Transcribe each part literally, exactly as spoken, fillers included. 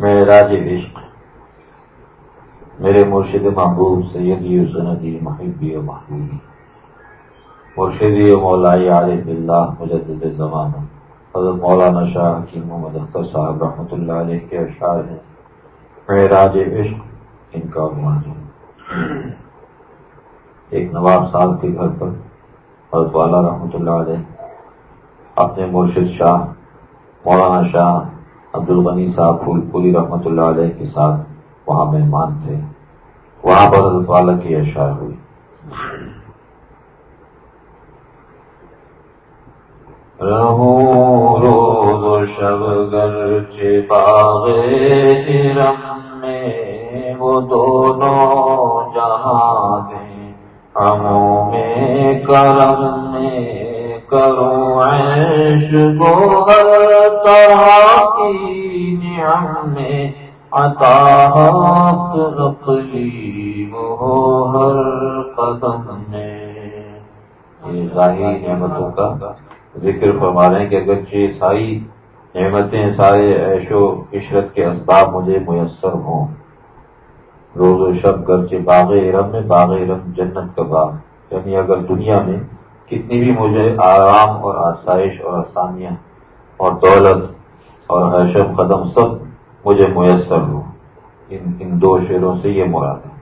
معراج عشق میرے مرشد محبوب سیدی و سندی محبی و محبوبی مرشدی و مولائی عارف اللہ مجدد زمانہ حضرت مولانا شاہ حکیم محمد اختر صاحب رحمۃ اللہ علیہ کے اشعار ہیں معراج عشق ان کا عنوان ہے۔ ایک نواب صاحب کے گھر پر حضرت والا رحمۃ اللہ علیہ اپنے مرشد شاہ مولانا شاہ عبد الغنی صاحب پھول پوری رحمۃ اللہ علیہ کے ساتھ وہاں مہمان تھے۔ وہاں پر حضرت والا کی اشعار ہوئی۔ رہوں روز و شب گرچہ باغ ارم میں وہ دونوں جہاں دیں ہموں میں کرم میں کروں عیش گو ہر طرح کی نعم میں عطا ہست عقلی وہ ہر قدم میں۔ یہ ظاہری نعمتوں کا ذکر فرما رہے ہیں کہ اگرچہ ساری نعمتیں سارے عیش و عشرت کے اسباب مجھے میسر ہوں، روز و شب گرچہ باغ ارم میں، باغ ارم جنت کا باغ، یعنی اگر دنیا میں کتنی بھی مجھے آرام اور آسائش اور آسانیاں اور دولت اور عیش و قدم سب مجھے میسر ہو، ان ان دو شعروں سے یہ مراد ہے۔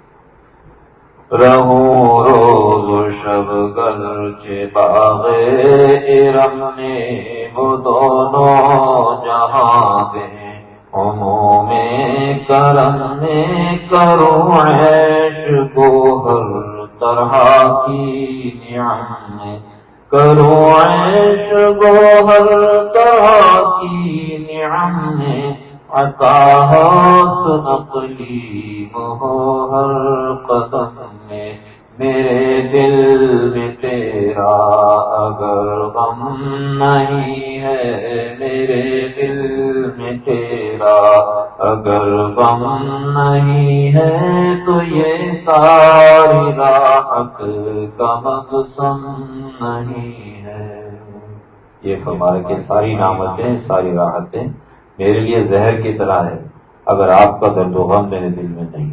رہوں روز و شب گرچہ باغ ارم میں وہ دونوں جہاں دیں ہموں میں کرم میں کروں عیش کو ہر طرح کی نعم میں کروں عیش کو ہر طرح کی نعم میں عطا ہست عقلی وہ ہر قدم میں۔ میرے دل میں تیرا اگر غم نہیں ہے، میرے دل میں تیرا اگر غم نہیں ہے تو یہ ساری راحت کا مقصد نہیں ہے۔ یہ فرمایا کہ ساری نعمتیں ساری راحتیں میرے لیے زہر کی طرح ہے اگر آپ کا درد و غم میرے دل میں نہیں۔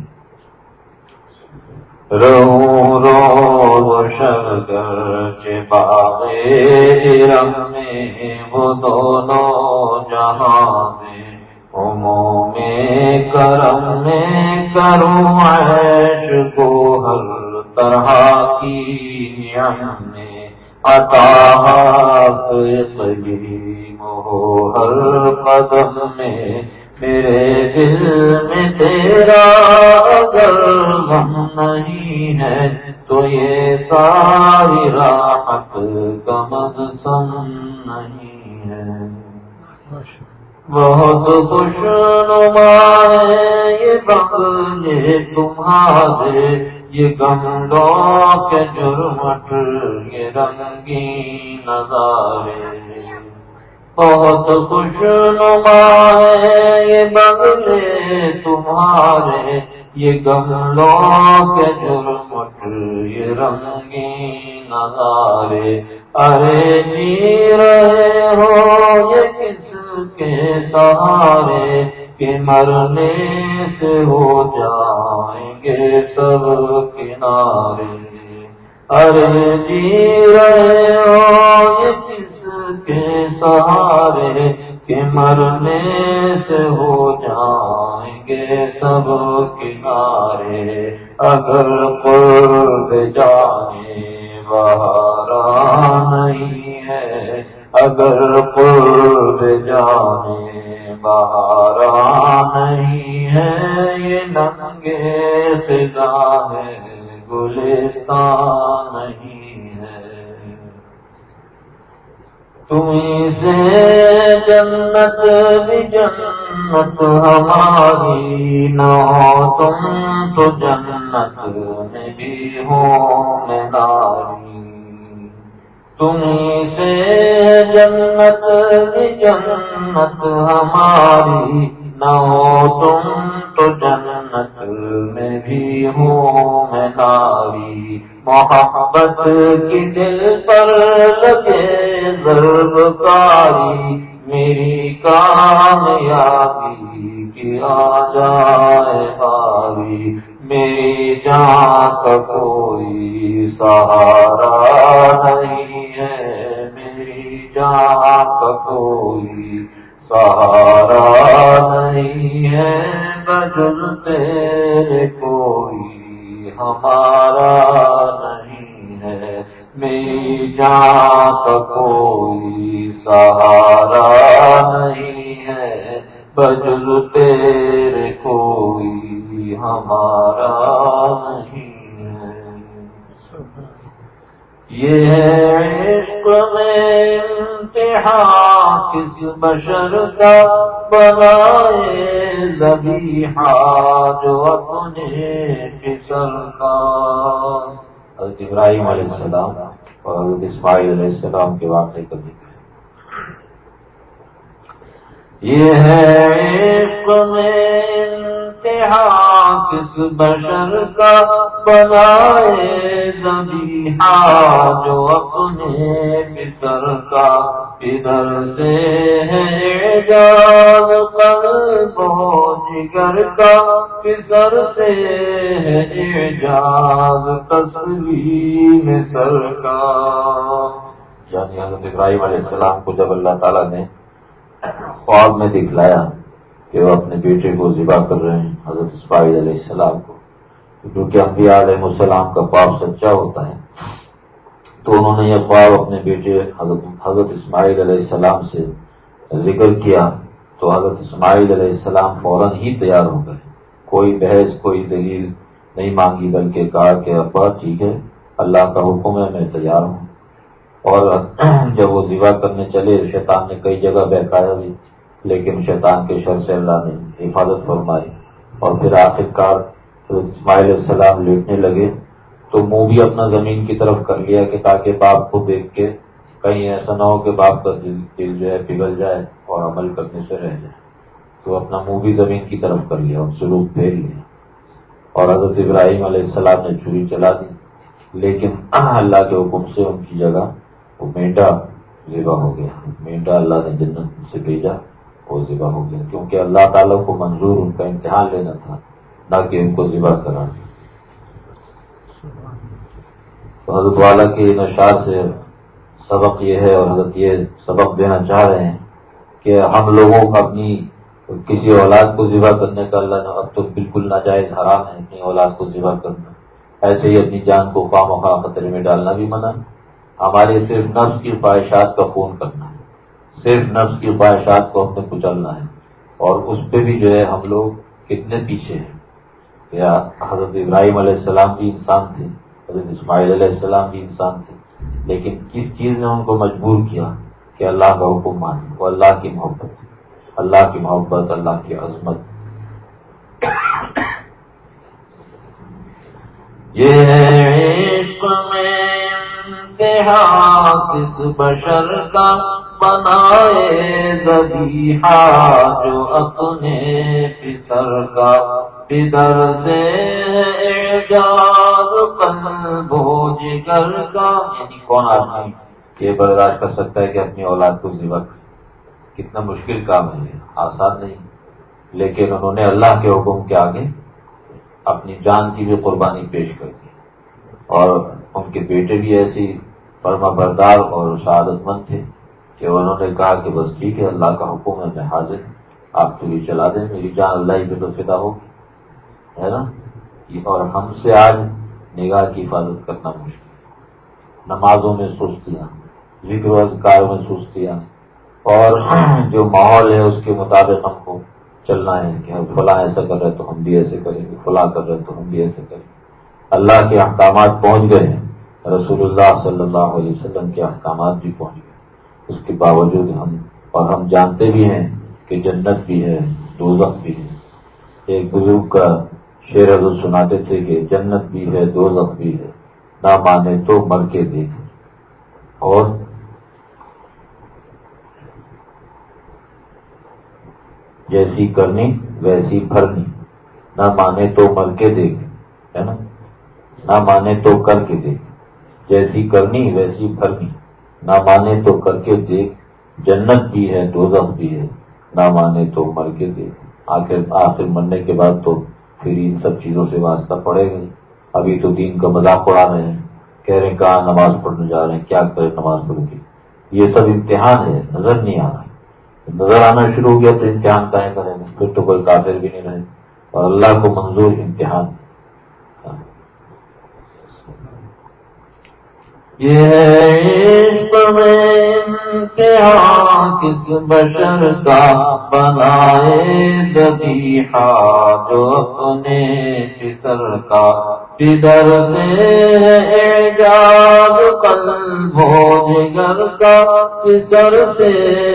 رہوں روز و شب گرچہ باغ ارم میں وہ دونوں جہاں میں ہموں میں کرم میں کروں عیش کو ہر طرح کی نعم میں عطا ہست عقلی وہ ہر قدم میں۔ میرے دل میں تیرا اگر غم نہیں ہے تو یہ ساری راحت کا مقصد نہیں ہے۔ بہت خوش نما ہے یہ بنگلے تمہارے، یہ گملوں کے جرمٹ یہ رنگین نظارے۔ بہت خوش نما ہے یہ بنگلے تمہارے، یہ گملوں کے جرمٹ یہ رنگین نظارے۔ ارے جی رہے ہو یہ کس کے سہارے کہ مرنے سے ہو جائیں گے سب کنارے۔ ارے جی رہے ہو یہ کس کے سہارے کہ مرنے سے ہو جائیں گے سب کنارے۔ اگر قرب جانے بہارا نہیں ہے، اگر قرب جانے بہارا نہیں ہے، یہ ننگے خزاں ہے گلستان نہیں ہے۔ تمہیں سے جنت بھی جنت ہماری نہ ہو تم تو جنت میں بھی ہو میں ناری۔ تمہیں سے جنت بھی جنت ہماری نہ ہو تم تو جنت میں بھی ہوں میں ناری۔ محبت کی دل پر لگے ضرب کاری، میری کامیابی کی آ جائے باری، میری جان کا کوئی سہارا نہیں ہے، میری جان کا کوئی سہارا نہیں ہے، بجز تیرے کوئی ہمارا نہیں ہے، میری جان کا کوئی سہارا نہیں ہے، بجز تیرے کوئی ہمارا نہیں ہے۔ یہ عشق میں امتحان کس بشر کا، بنائے ذبیحہ جو اپنے فصل کا۔ حضرت ابراہیم علیہ السلام اور حضرت اسماعیل علیہ السلام کے واقعے کا ذکر ہے۔ یہ ہے عشق میں امتحان کس بشر کا، بنائے ذبیحہ جو اپنے فصل کا۔ ادھر سے ہے اعجاز قلب و جگر کا، ادھر سے ہے اعجاز تسلیم سر کا۔ یعنی حضرت ابراہیم علیہ السلام کو جب اللہ تعالیٰ نے خواب میں دکھلایا کہ وہ اپنے بیٹے کو ذبح کر رہے ہیں، حضرت اسماعیل علیہ السلام کو، کیونکہ انبیاء علیہ السلام کا خواب سچا ہوتا ہے، تو انہوں نے یہ خواب اپنے بیٹے حضرت حضرت اسماعیل علیہ السلام سے ذکر کیا، تو حضرت اسماعیل علیہ السلام فوراً ہی تیار ہو گئے، کوئی بحث کوئی دلیل نہیں مانگی، بلکہ کہا کہ ابا ٹھیک ہے، اللہ کا حکم ہے، میں تیار ہوں۔ اور جب وہ ذبح کرنے چلے، شیطان نے کئی جگہ بہکایا بھی، لیکن شیطان کے شر سے اللہ نے حفاظت فرمائی، اور پھر آخر کار اسماعیل علیہ السلام لیٹنے لگے تو منہ بھی اپنا زمین کی طرف کر لیا کہ تاکہ باپ کو دیکھ کے کہیں ایسا نہ ہو کہ باپ کا دل دل جو ہے پگھل جائے اور عمل کرنے سے رہ جائے، تو اپنا منہ بھی زمین کی طرف کر لیا اور سلوک پھیر لیا، اور حضرت ابراہیم علیہ السلام نے چھری چلا دی، لیکن اللہ کے حکم سے ان کی جگہ وہ مینڈا ذبح ہو گیا، مینڈا اللہ نے جنت سے بھیجا، وہ ذبح ہو گیا، کیونکہ اللہ تعالیٰ کو منظور ان کا امتحان لینا تھا، نہ کہ ان کو ذبح کرانا۔ تو حضرت والا کے ان اشعار سے سبق یہ ہے، اور حضرت یہ سبق دینا چاہ رہے ہیں کہ ہم لوگوں کو اپنی کسی اولاد کو ذبح کرنے کا اللہ نے اب تو بالکل ناجائز حرام ہے، اپنی اولاد کو ذبح کرنا، ایسے ہی اپنی جان کو خواہ مخواہ خطرے میں ڈالنا بھی منع ہے۔ ہمارے صرف نفس کی خواہشات کا خون کرنا ہے، صرف نفس کی خواہشات کو ہم نے کچلنا ہے، اور اس پہ بھی جو ہے ہم لوگ کتنے پیچھے ہیں۔ یا حضرت ابراہیم علیہ السلام بھی انسان تھے، حضرت اسماعیل علیہ السلام بھی انسان تھے، لیکن کس چیز نے ان کو مجبور کیا کہ اللہ کا حکم مانے؟ وہ اللہ کی محبت، اللہ کی محبت، اللہ کی عظمت۔ یہ عشق میں امتحان کس بشر کا، بنائے ذبیحہ جو اپنے فصل کا۔ ادھر سے اعجاز قلب و جگر کا، یعنی کون آدمی یہ برداشت کر سکتا ہے کہ اپنی اولاد کو ذبح کرے؟ کتنا مشکل کام ہے، یہ آسان نہیں، لیکن انہوں نے اللہ کے حکم کے آگے اپنی جان کی بھی قربانی پیش کر دی، اور ان کے بیٹے بھی ایسی فرما بردار اور سعادت مند تھے کہ انہوں نے کہا کہ بس ٹھیک ہے، اللہ کا حکم ہے، میں حاضر ہوں، آپ چھری چلا دیں، میری جان اللہ ہی پہ تو فدا ہوگی، ہے نا۔ اور ہم سے آج نگاہ کی حفاظت کرنا مشکل ہے، نمازوں میں سستیاں، ذکر و اذکار میں سستیاں، اور جو ماحول ہے اس کے مطابق ہم کو چلنا ہے کہ فلاں ایسا کر رہے تو ہم بھی ایسے کریں گے، فلاں کر رہے تو ہم بھی ایسے کریں گے۔ اللہ کے احکامات پہنچ گئے ہیں، رسول اللہ صلی اللہ علیہ وسلم کے احکامات بھی پہنچ گئے، اس کے باوجود ہم اور ہم جانتے بھی ہیں کہ جنت بھی ہے، دوزخ بھی ہے۔ ایک بزرگ کا شعر حضور سناتے تھے کہ جنت بھی ہے، دوزخ بھی ہے، نہ مانے تو مر کے دیکھ، اور جیسی کرنی ویسی بھرنی، نہ مانے تو مر کے دیکھ، ہے نا، نہ مانے تو کر کے دیکھ، جیسی کرنی ویسی بھرنی، نہ مانے تو کر کے دیکھ، جنت بھی ہے، دوزخ بھی ہے، نہ مانے تو مر کے دیکھ۔ آخر آخر مرنے کے بعد تو پھر ان سب چیزوں سے واسطہ پڑے گا. ابھی تو دین کا مذاق اڑا رہے ہیں, کہہ رہے ہیں کہاں نماز پڑھنے جا رہے ہیں, کیا کریں نماز پڑھ کے. یہ سب امتحان ہے, نظر نہیں آ رہا. نظر آنا شروع ہو گیا تو امتحان طے کریں گے, پھر تو کوئی کافر بھی نہیں رہے. اور اللہ کو منظور امتحان. یہ عشق میں امتحان کس بشر کا بنائے ذبیحہ جو اپنے فسر کا. پدر سے اعجاز قلب و جگر کا, فسر سے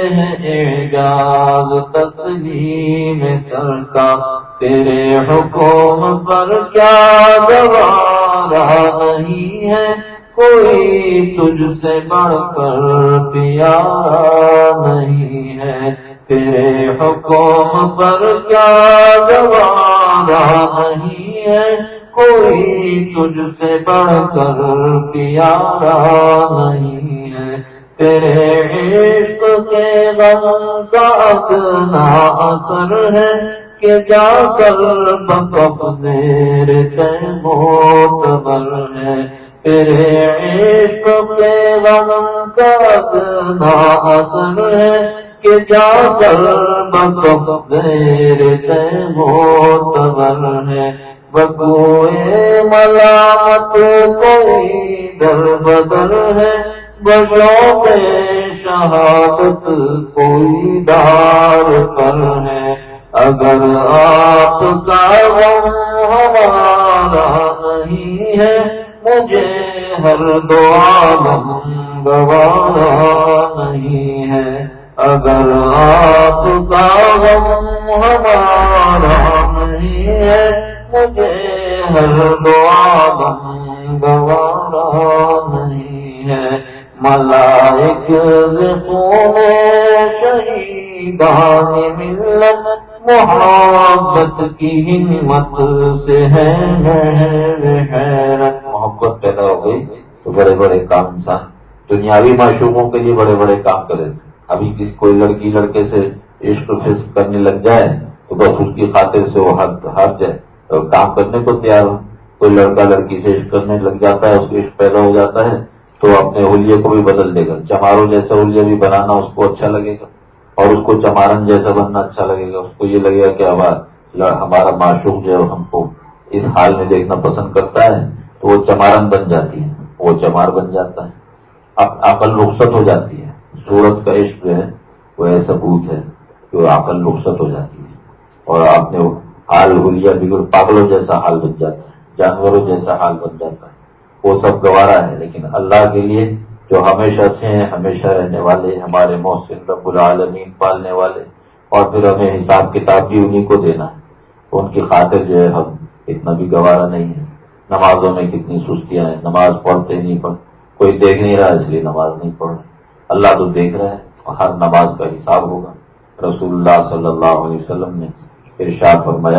اعجاز تسلیم سر کا. تیرے حکم پر کیا گوارا نہیں ہے, کوئی تجھ سے بڑھ کر پیارا نہیں ہے. تیرے حکم پر کیا گوارا نہیں ہے, کوئی تجھ سے بڑھ کر پیارا نہیں ہے. تیرے عشق کے غم کا اتنا اثر ہے کہ جا کر بکف زیر معتبر ہے. تیرے عشق کے غم کا اتنا اثر ہے کہ جا کر بکف زیر معتبر ہے. بگوئے ملامت کوئی در بدر ہے, بشوق شہادت کوئی دار پر ہے. اگر آپ کا غم ہمارا نہیں ہے, مجھے ہر دو عالم گوارا نہیں ہے. اگر آپ کا غم ہمارا نہیں ہے, مجھے ہر دو عالم گوارا نہیں ہے. ملائک خون شہیدان ملت محبت کی ہمت سے ہے حیرت. محبت پیدا ہو گئی تو بڑے بڑے کام انسان دنیاوی معشوقوں کے لیے بڑے بڑے کام کرے. ابھی کس کوئی لڑکی لڑکے سے عشق فسق کرنے لگ جائے تو بس اس کی خاطر سے وہ ہر ہر جائے کام کرنے کو تیار ہو. کوئی لڑکا لڑکی سے عشق کرنے لگ جاتا ہے, اس کو عشق پیدا ہو جاتا ہے تو اپنے حلیے کو بھی بدل دے گا. چماروں جیسا حلیہ بھی بنانا اس کو اچھا لگے گا, اور اس کو چمارن جیسا بننا اچھا لگے گا. اس کو یہ لگے گا کہ ہمارا معشوق جو ہے ہم کو اس حال میں دیکھنا پسند کرتا ہے, تو وہ چمارن بن جاتی ہے, وہ چمار بن جاتا ہے. اب عقل رخصت ہو جاتی ہے. صورت کا عشق جو ہے وہ ایسا بھوت ہے کہ وہ عقل رخصت ہو جاتی ہے, اور آپ نے حال حلیہ بگڑ پاگلوں جیسا حال بن جاتا ہے, جانوروں جیسا حال بن جاتا ہے. وہ سب گوارا ہے. لیکن اللہ کے لیے جو ہمیشہ سے ہیں, ہمیشہ رہنے والے, ہمارے محسن رب العالمین پالنے والے, اور پھر ہمیں حساب کتاب بھی انہیں کو دینا ہے, ان کی خاطر جو ہے ہم اتنا بھی گوارا نہیں ہے. نمازوں میں کتنی سستیاں ہیں, نماز پڑھتے نہیں پڑھ, کوئی دیکھ نہیں رہا اس لیے نماز نہیں پڑھ رہے. اللہ تو دیکھ رہا ہے, ہر نماز کا حساب ہوگا. رسول اللہ صلی اللہ علیہ وسلم نے ارشاد فرمایا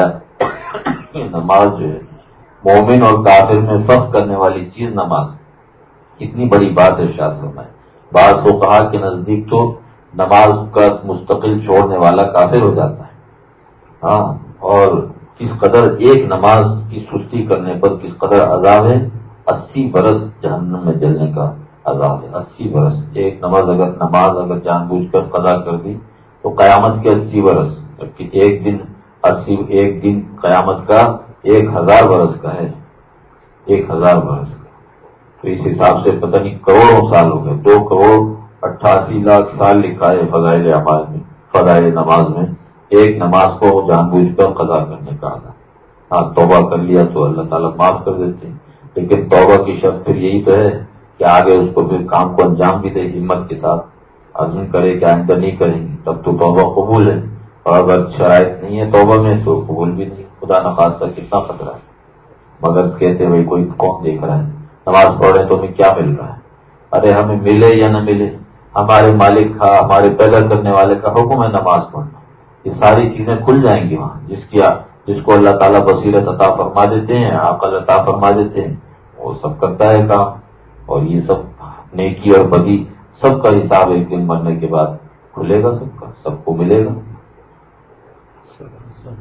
کہ نماز جو ہے مومن اور کافر میں فرق کرنے والی چیز نماز. کتنی بڑی بات ارشاد فرمایا. بعض تو کہا کہ نزدیک تو نماز کا مستقل چھوڑنے والا کافر ہو جاتا ہے. ہاں, اور کس قدر ایک نماز کی سستی کرنے پر کس قدر عذاب ہے. اسی برس جہنم میں جلنے کا عذاب ہے. اسی برس. ایک نماز اگر نماز اگر جان بوجھ کر قضا کر دی تو قیامت کے اسی برس, جبکہ ایک دن اسی ایک دن قیامت کا ایک ہزار برس کا ہے, ایک ہزار برس کا. تو اس حساب سے پتہ نہیں کروڑوں سال ہو گئے. دو کروڑ اٹھاسی لاکھ سال لکھا ہے فضائل اعمال میں, فضائل نماز میں, ایک نماز کو جان بوجھ کر قضا کرنے کا عذاب. ہاں, توبہ کر لیا تو اللہ تعالیٰ معاف کر دیتے ہیں, لیکن توبہ کی شرط پھر یہی تو ہے کہ آگے اس کو پھر کام کو انجام بھی دے, ہمت کے ساتھ عزم کرے کہ آئندہ نہیں کریں گے, تب تو توبہ قبول ہے. اور اگر شرائط نہیں ہے توبہ میں تو قبول بھی نہیں. خدا نخواستہ کتنا خطرہ ہے. مگر کہتے بھائی کوئی کون دیکھ رہا ہے, نماز پڑھے تو ہمیں کیا مل رہا ہے. ارے ہمیں ملے یا نہ ملے, ہمارے مالک کا, ہمارے پیدا کرنے والے کا حکم ہے نماز پڑھنا. یہ ساری چیزیں کھل جائیں گی وہاں. جس کی جس کو اللہ تعالیٰ بصیرت عطا فرما دیتے ہیں, عقل عطا فرما دیتے ہیں, وہ سب کرتا ہے کام. اور یہ سب نیکی اور بدی سب کا حساب ایک دن مرنے کے بعد کھلے گا, سب کا, سب کو ملے گا.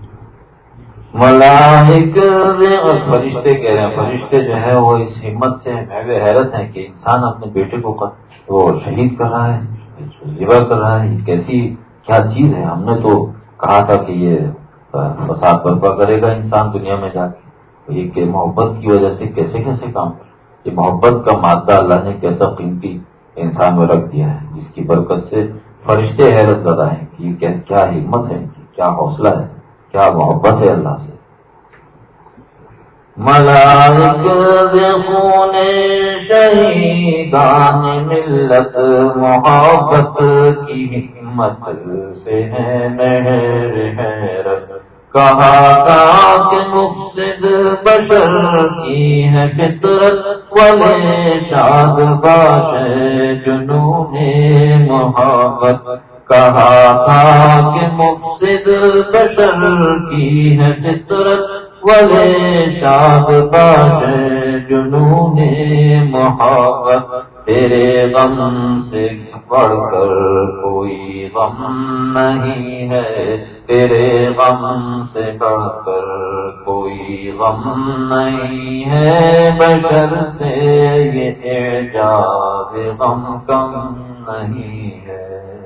ملائک اور فرشتے کہہ رہے ہیں، فرشتے جو ہے وہ اس ہمت سے محو حیرت ہیں کہ انسان اپنے بیٹے کو وہ شہید کر رہا ہے، ذبح کر رہا ہے، یہ کیسی کیا چیز ہے؟ ہم نے تو کہا تھا کہ یہ فساد برپا کرے گا انسان دنیا میں جا کے، یہ کہ محبت کی وجہ سے کیسے کیسے کام کر، یہ محبت کا مادہ اللہ نے کیسا قیمتی انسان میں رکھ دیا ہے، جس کی برکت سے فرشتے حیرت زدہ ہیں کہ یہ کیا ہمت ہے، کیا حوصلہ ہے، کیا محبت ہے اللہ سے۔ ملائک خون شہیدان ملت محبت کی ہمت سے ہے مہر حیرت، کہا تھا کہ مفسد بشر کی ہے فطرت، ولے شاد باش جنون محبت، کہا تھا کہ مفسد بشر کی ہے فطرت، ولے شاد باش جنون محبت، تیرے غم سے بڑھ کر کوئی غم نہیں ہے، تیرے غم سے بڑھ کر کوئی غم نہیں ہے، بشر سے یہ اعجاز غم کم نہیں ہے۔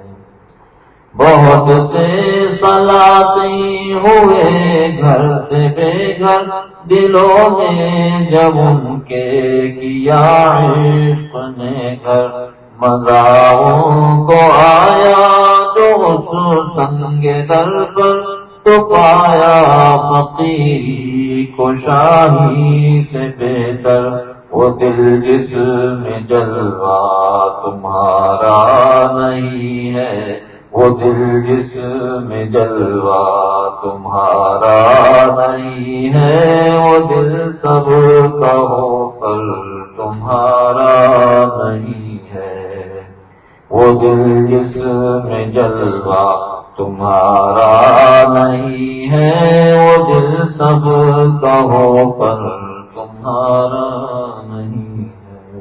بہت سے سلاطین ہوئے گھر سے بے گھر، دلوں میں جب ان کے کیا عشق نے گھر، مزاحوں کو آیا جو اس سنگ در پر، تو پایا فقیری کو شاہی سے بہتر، وہ دل جس میں جلوہ تمہارا نہیں ہے، وہ دل جس میں جلوہ تمہارا نہیں ہے، وہ دل سب کا ہو پر تمہارا نہیں ہے، وہ دل جس میں جلوہ تمہارا نہیں ہے، وہ دل سب کا ہو پر تمہارا نہیں ہے۔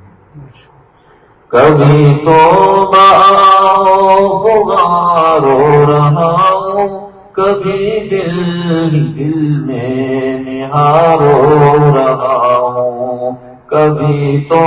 کبھی تو غبار رو رہا ہوں، کبھی دل دل میں نہار رو رہا ہوں، کبھی تو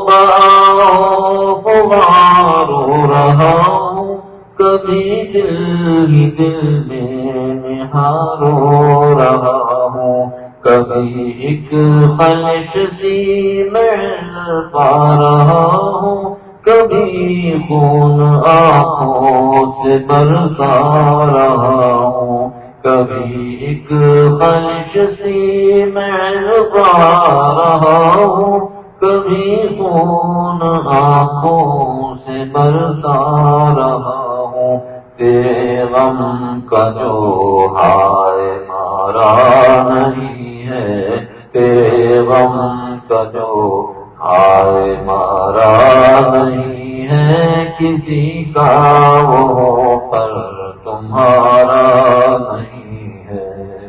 غبار رو رہا ہوں، کبھی دل دل میں نہار رو رہا ہوں، کبھی ایک خلش سی میں پا رہا ہوں، کبھی خون آنکھوں سے برسا رہا ہوں، کبھی ایک خلش سی میں پا رہا ہوں، کبھی خون آنکھوں سے برسا رہا ہوں، تیرے غم کا جو ہائے مارا نہیں ہے، تیرے غم کا جو ہائے مارا نہیں ہے، کسی کا وہ پر تمہارا نہیں ہے۔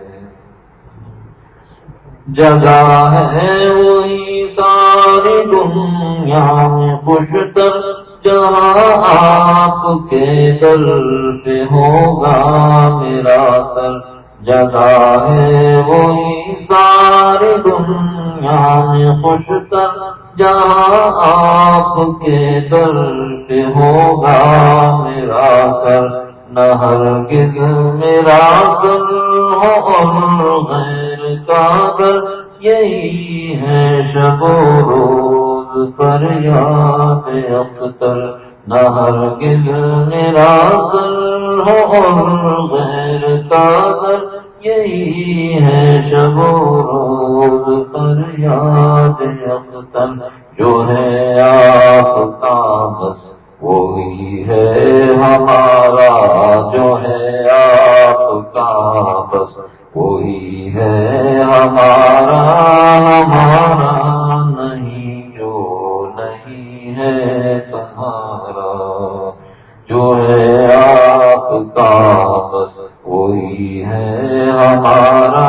جگہ ہے وہی ساری دنیا میں خوشتر، جہاں آپ کے در پہ ہوگا میرا سر، جگہ ہے وہی ساری دنیا میں خوشتر، جہاں آپ کے در پہ ہوگا میرا سر، نہ ہرگز میرا سر ہو اور غیر کا گھر، یہی ہے شب و روز پر یاد اختر، نہ ہرگز میرا سر ہو اور غیر کا گھر، یہی ہے شب و روز پر یاد اختر، جو ہے آپ کا بس وہی ہے ہمارا، جو ہے آپ کا بس وہی ہے ہمارا، ہمارا نہیں جو نہیں ہے تمہارا، جو ہے آپ کا بس وہی ہے ہمارا،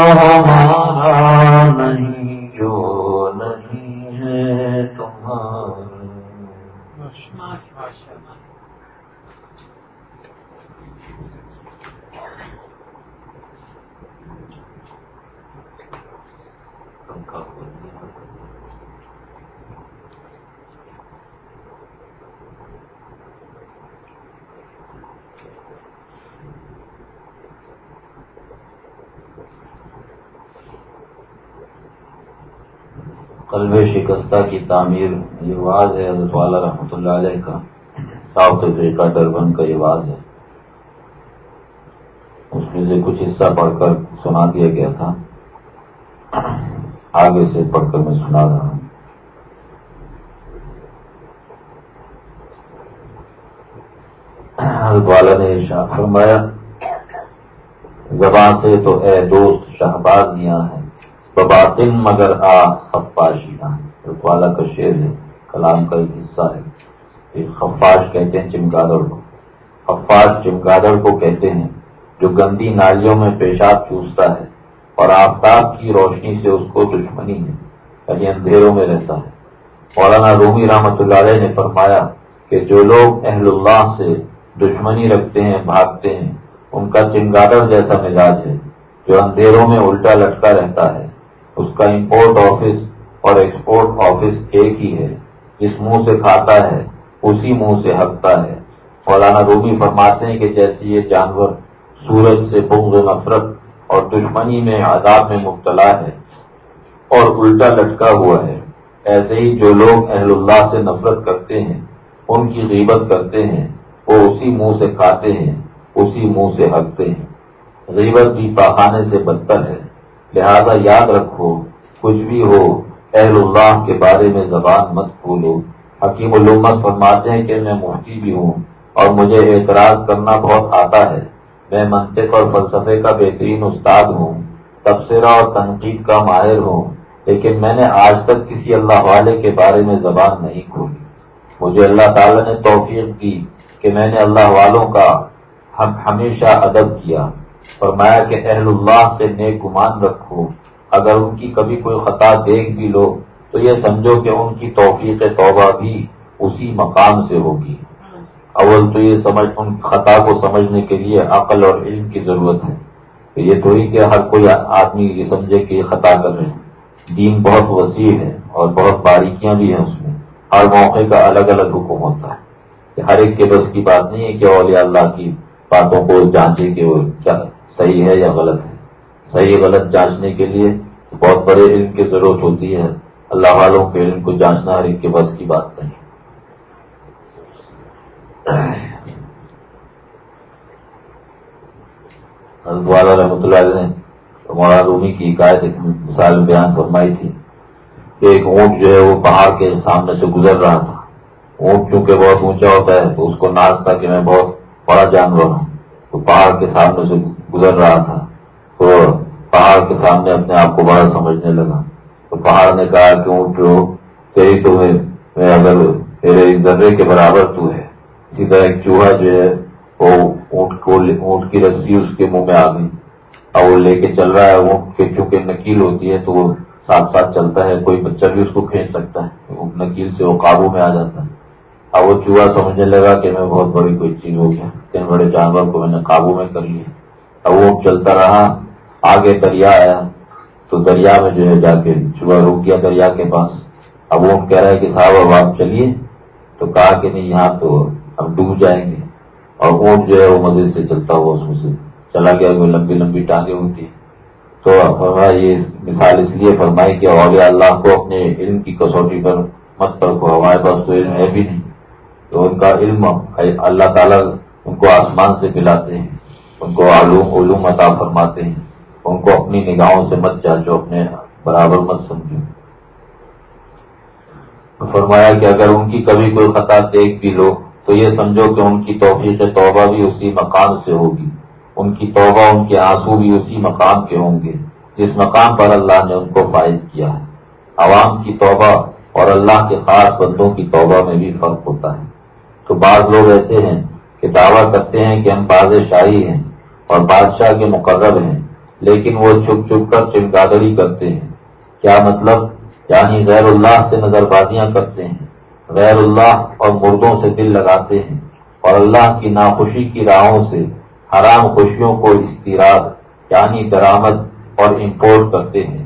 ہمارا نہیں جو نہیں ہے تمہارا۔ قلب شکستہ کی تعمیر، یہ واز ہے حضرت والا رحمۃ اللہ علیہ کا، ساؤتھ افریقہ ڈربن کا یہ واز ہے. اس میں سے کچھ حصہ پڑھ کر سنا دیا گیا تھا، آگے سے پڑھ کر میں سنا رہا ہوں. حضرت والا نے ارشاد فرمایا، زبان سے تو اے دوست شہبازیاں ہیں، بباطن مگر آ خفاشیاں. حضرت والا کا شعر ہے، کلام کا ایک حصہ ہے. خفاش کہتے ہیں چمگادڑ کو، خفاش چمگادڑ کو کہتے ہیں جو گندی نالیوں میں پیشاب چوستا ہے اور آفتاب کی روشنی سے اس کو دشمنی ہے، یعنی اندھیروں میں رہتا ہے. مولانا رومی رحمۃ اللہ علیہ نے فرمایا کہ جو لوگ اہل اللہ سے دشمنی رکھتے ہیں، بھاگتے ہیں، ان کا چمگادڑ جیسا مزاج ہے جو اندھیروں میں الٹا لٹکا رہتا ہے. اس کا امپورٹ آفس اور ایکسپورٹ آفس ایک ہی ہے، جس منہ سے کھاتا ہے اسی منہ سے ہنکتا ہے. مولانا رومی فرماتے ہیں کہ جیسے یہ جانور سورج سے بغض و نفرت اور دشمنی میں عذاب میں مبتلا ہے اور الٹا لٹکا ہوا ہے، ایسے ہی جو لوگ اہل اللہ سے نفرت کرتے ہیں، ان کی غیبت کرتے ہیں، وہ اسی منہ سے کھاتے ہیں، اسی منہ سے ہنکتے ہیں. غیبت بھی پاخانے سے بدتر ہے، لہذا یاد رکھو کچھ بھی ہو اہل اللہ کے بارے میں زبان مت کھولو. حکیم الامت فرماتے ہیں کہ میں مفتی بھی ہوں اور مجھے اعتراض کرنا بہت آتا ہے. میں منطق اور فلسفے کا بہترین استاد ہوں، تبصرہ اور تنقید کا ماہر ہوں، لیکن میں نے آج تک کسی اللہ والے کے بارے میں زبان نہیں کھولی. مجھے اللہ تعالی نے توفیق دی کہ میں نے اللہ والوں کا ہمیشہ ادب کیا. فرمایا کہ اہل اللہ سے نیک گمان رکھو، اگر ان کی کبھی کوئی خطا دیکھ بھی لو تو یہ سمجھو کہ ان کی توفیق توبہ بھی اسی مقام سے ہوگی. اول تو یہ سمجھ ان خطا کو سمجھنے کے لیے عقل اور علم کی ضرورت ہے. یہ تھوڑی کہ ہر کوئی آدمی یہ سمجھے کہ یہ خطا کر رہے ہیں. دین بہت وسیع ہے اور بہت باریکیاں بھی ہیں اس میں. ہر موقع کا الگ الگ حکم ہوتا ہے کہ ہر ایک کے بس کی بات نہیں ہے کہ اولیاء اللہ کی باتوں کو جانچے کہ وہ کیا صحیح ہے یا غلط ہے. صحیح غلط جانچنے کے لیے بہت بڑے علم کی ضرورت ہوتی ہے. اللہ والوں کے علم کو جانچنا ہر ایک کے بس کی بات نہیں. حضرت والا رحمۃ اللہ علیہ نے مولانا رومی کی حکایت ایک مثال بیان فرمائی تھی کہ ایک اونٹ جو ہے وہ پہاڑ کے سامنے سے گزر رہا تھا. اونٹ چونکہ بہت اونچا ہوتا ہے تو اس کو ناز تھا کہ میں بہت بڑا جانور ہوں، تو پہاڑ کے سامنے سے گزر رہا تھا تو پہاڑ کے سامنے اپنے آپ کو بڑا سمجھنے لگا. تو پہاڑ نے کہا کہ اونٹ جو تیری تو میں اگر تیرے ذرے کے برابر تو ہے. اسی طرح ایک چوہا جو ہے وہ اونٹ کو اونٹ کی رسی اس کے منہ میں آ گئی اور وہ لے کے چل رہا ہے. اونٹ کے چونکہ نکیل ہوتی ہے تو وہ ساتھ ساتھ چلتا ہے، کوئی بچہ بھی اس کو کھینچ سکتا ہے، نکیل سے وہ قابو میں آ جاتا ہے. اب وہ چوہا سمجھنے لگا کہ میں بہت بڑی کوئی چیز ہو گیا، اتنے بڑے جانور کو میں نے قابو میں کر لیا. اب وہ چلتا رہا، آگے دریا آیا تو دریا میں جو ہے جا کے چوہا رک گیا دریا کے پاس. اب وہ کہہ رہا ہے کہ صاحب اب آپ چلیے، تو کہا کہ نہیں یہاں تو ہم ڈوب جائیں گے. اور اونٹ جو ہے وہ مزے سے چلتا ہوا اس میں سے چلا گیا، کوئی لمبی لمبی ٹانگیں ہوتی. تو یہ مثال اس لیے فرمائی کہ اولیاء اللہ کو اپنے علم کی کسوٹی پر مت پرکھو. ہمارے پاس تو علم ہے بھی نہیں، تو ان کا علم اللہ تعالیٰ ان کو آسمان سے پلاتے ہیں، ان کو علوم علوم عطا فرماتے ہیں. ان کو اپنی نگاہوں سے مت جانچو، اپنے برابر مت سمجھو. فرمایا کہ اگر ان کی کبھی کوئی خطا دیکھ بھی لو تو یہ سمجھو کہ ان کی توفیق توبہ بھی اسی مقام سے ہوگی. ان کی توبہ، ان کے آنسو بھی اسی مقام کے ہوں گے جس مقام پر اللہ نے ان کو فائز کیا ہے. عوام کی توبہ اور اللہ کے خاص بندوں کی توبہ میں بھی فرق ہوتا ہے. تو بعض لوگ ایسے ہیں کہ دعویٰ کرتے ہیں کہ ہم باز شاہی ہیں اور بادشاہ کے مقرب ہیں، لیکن وہ چھپ چھپ کر چمگادڑی کرتے ہیں. کیا مطلب؟ یعنی غیر اللہ سے نظر بازیاں کرتے ہیں، غیر اللہ اور مردوں سے دل لگاتے ہیں، اور اللہ کی ناخوشی کی راہوں سے حرام خوشیوں کو استیراد یعنی درآمد اور امپورٹ کرتے ہیں.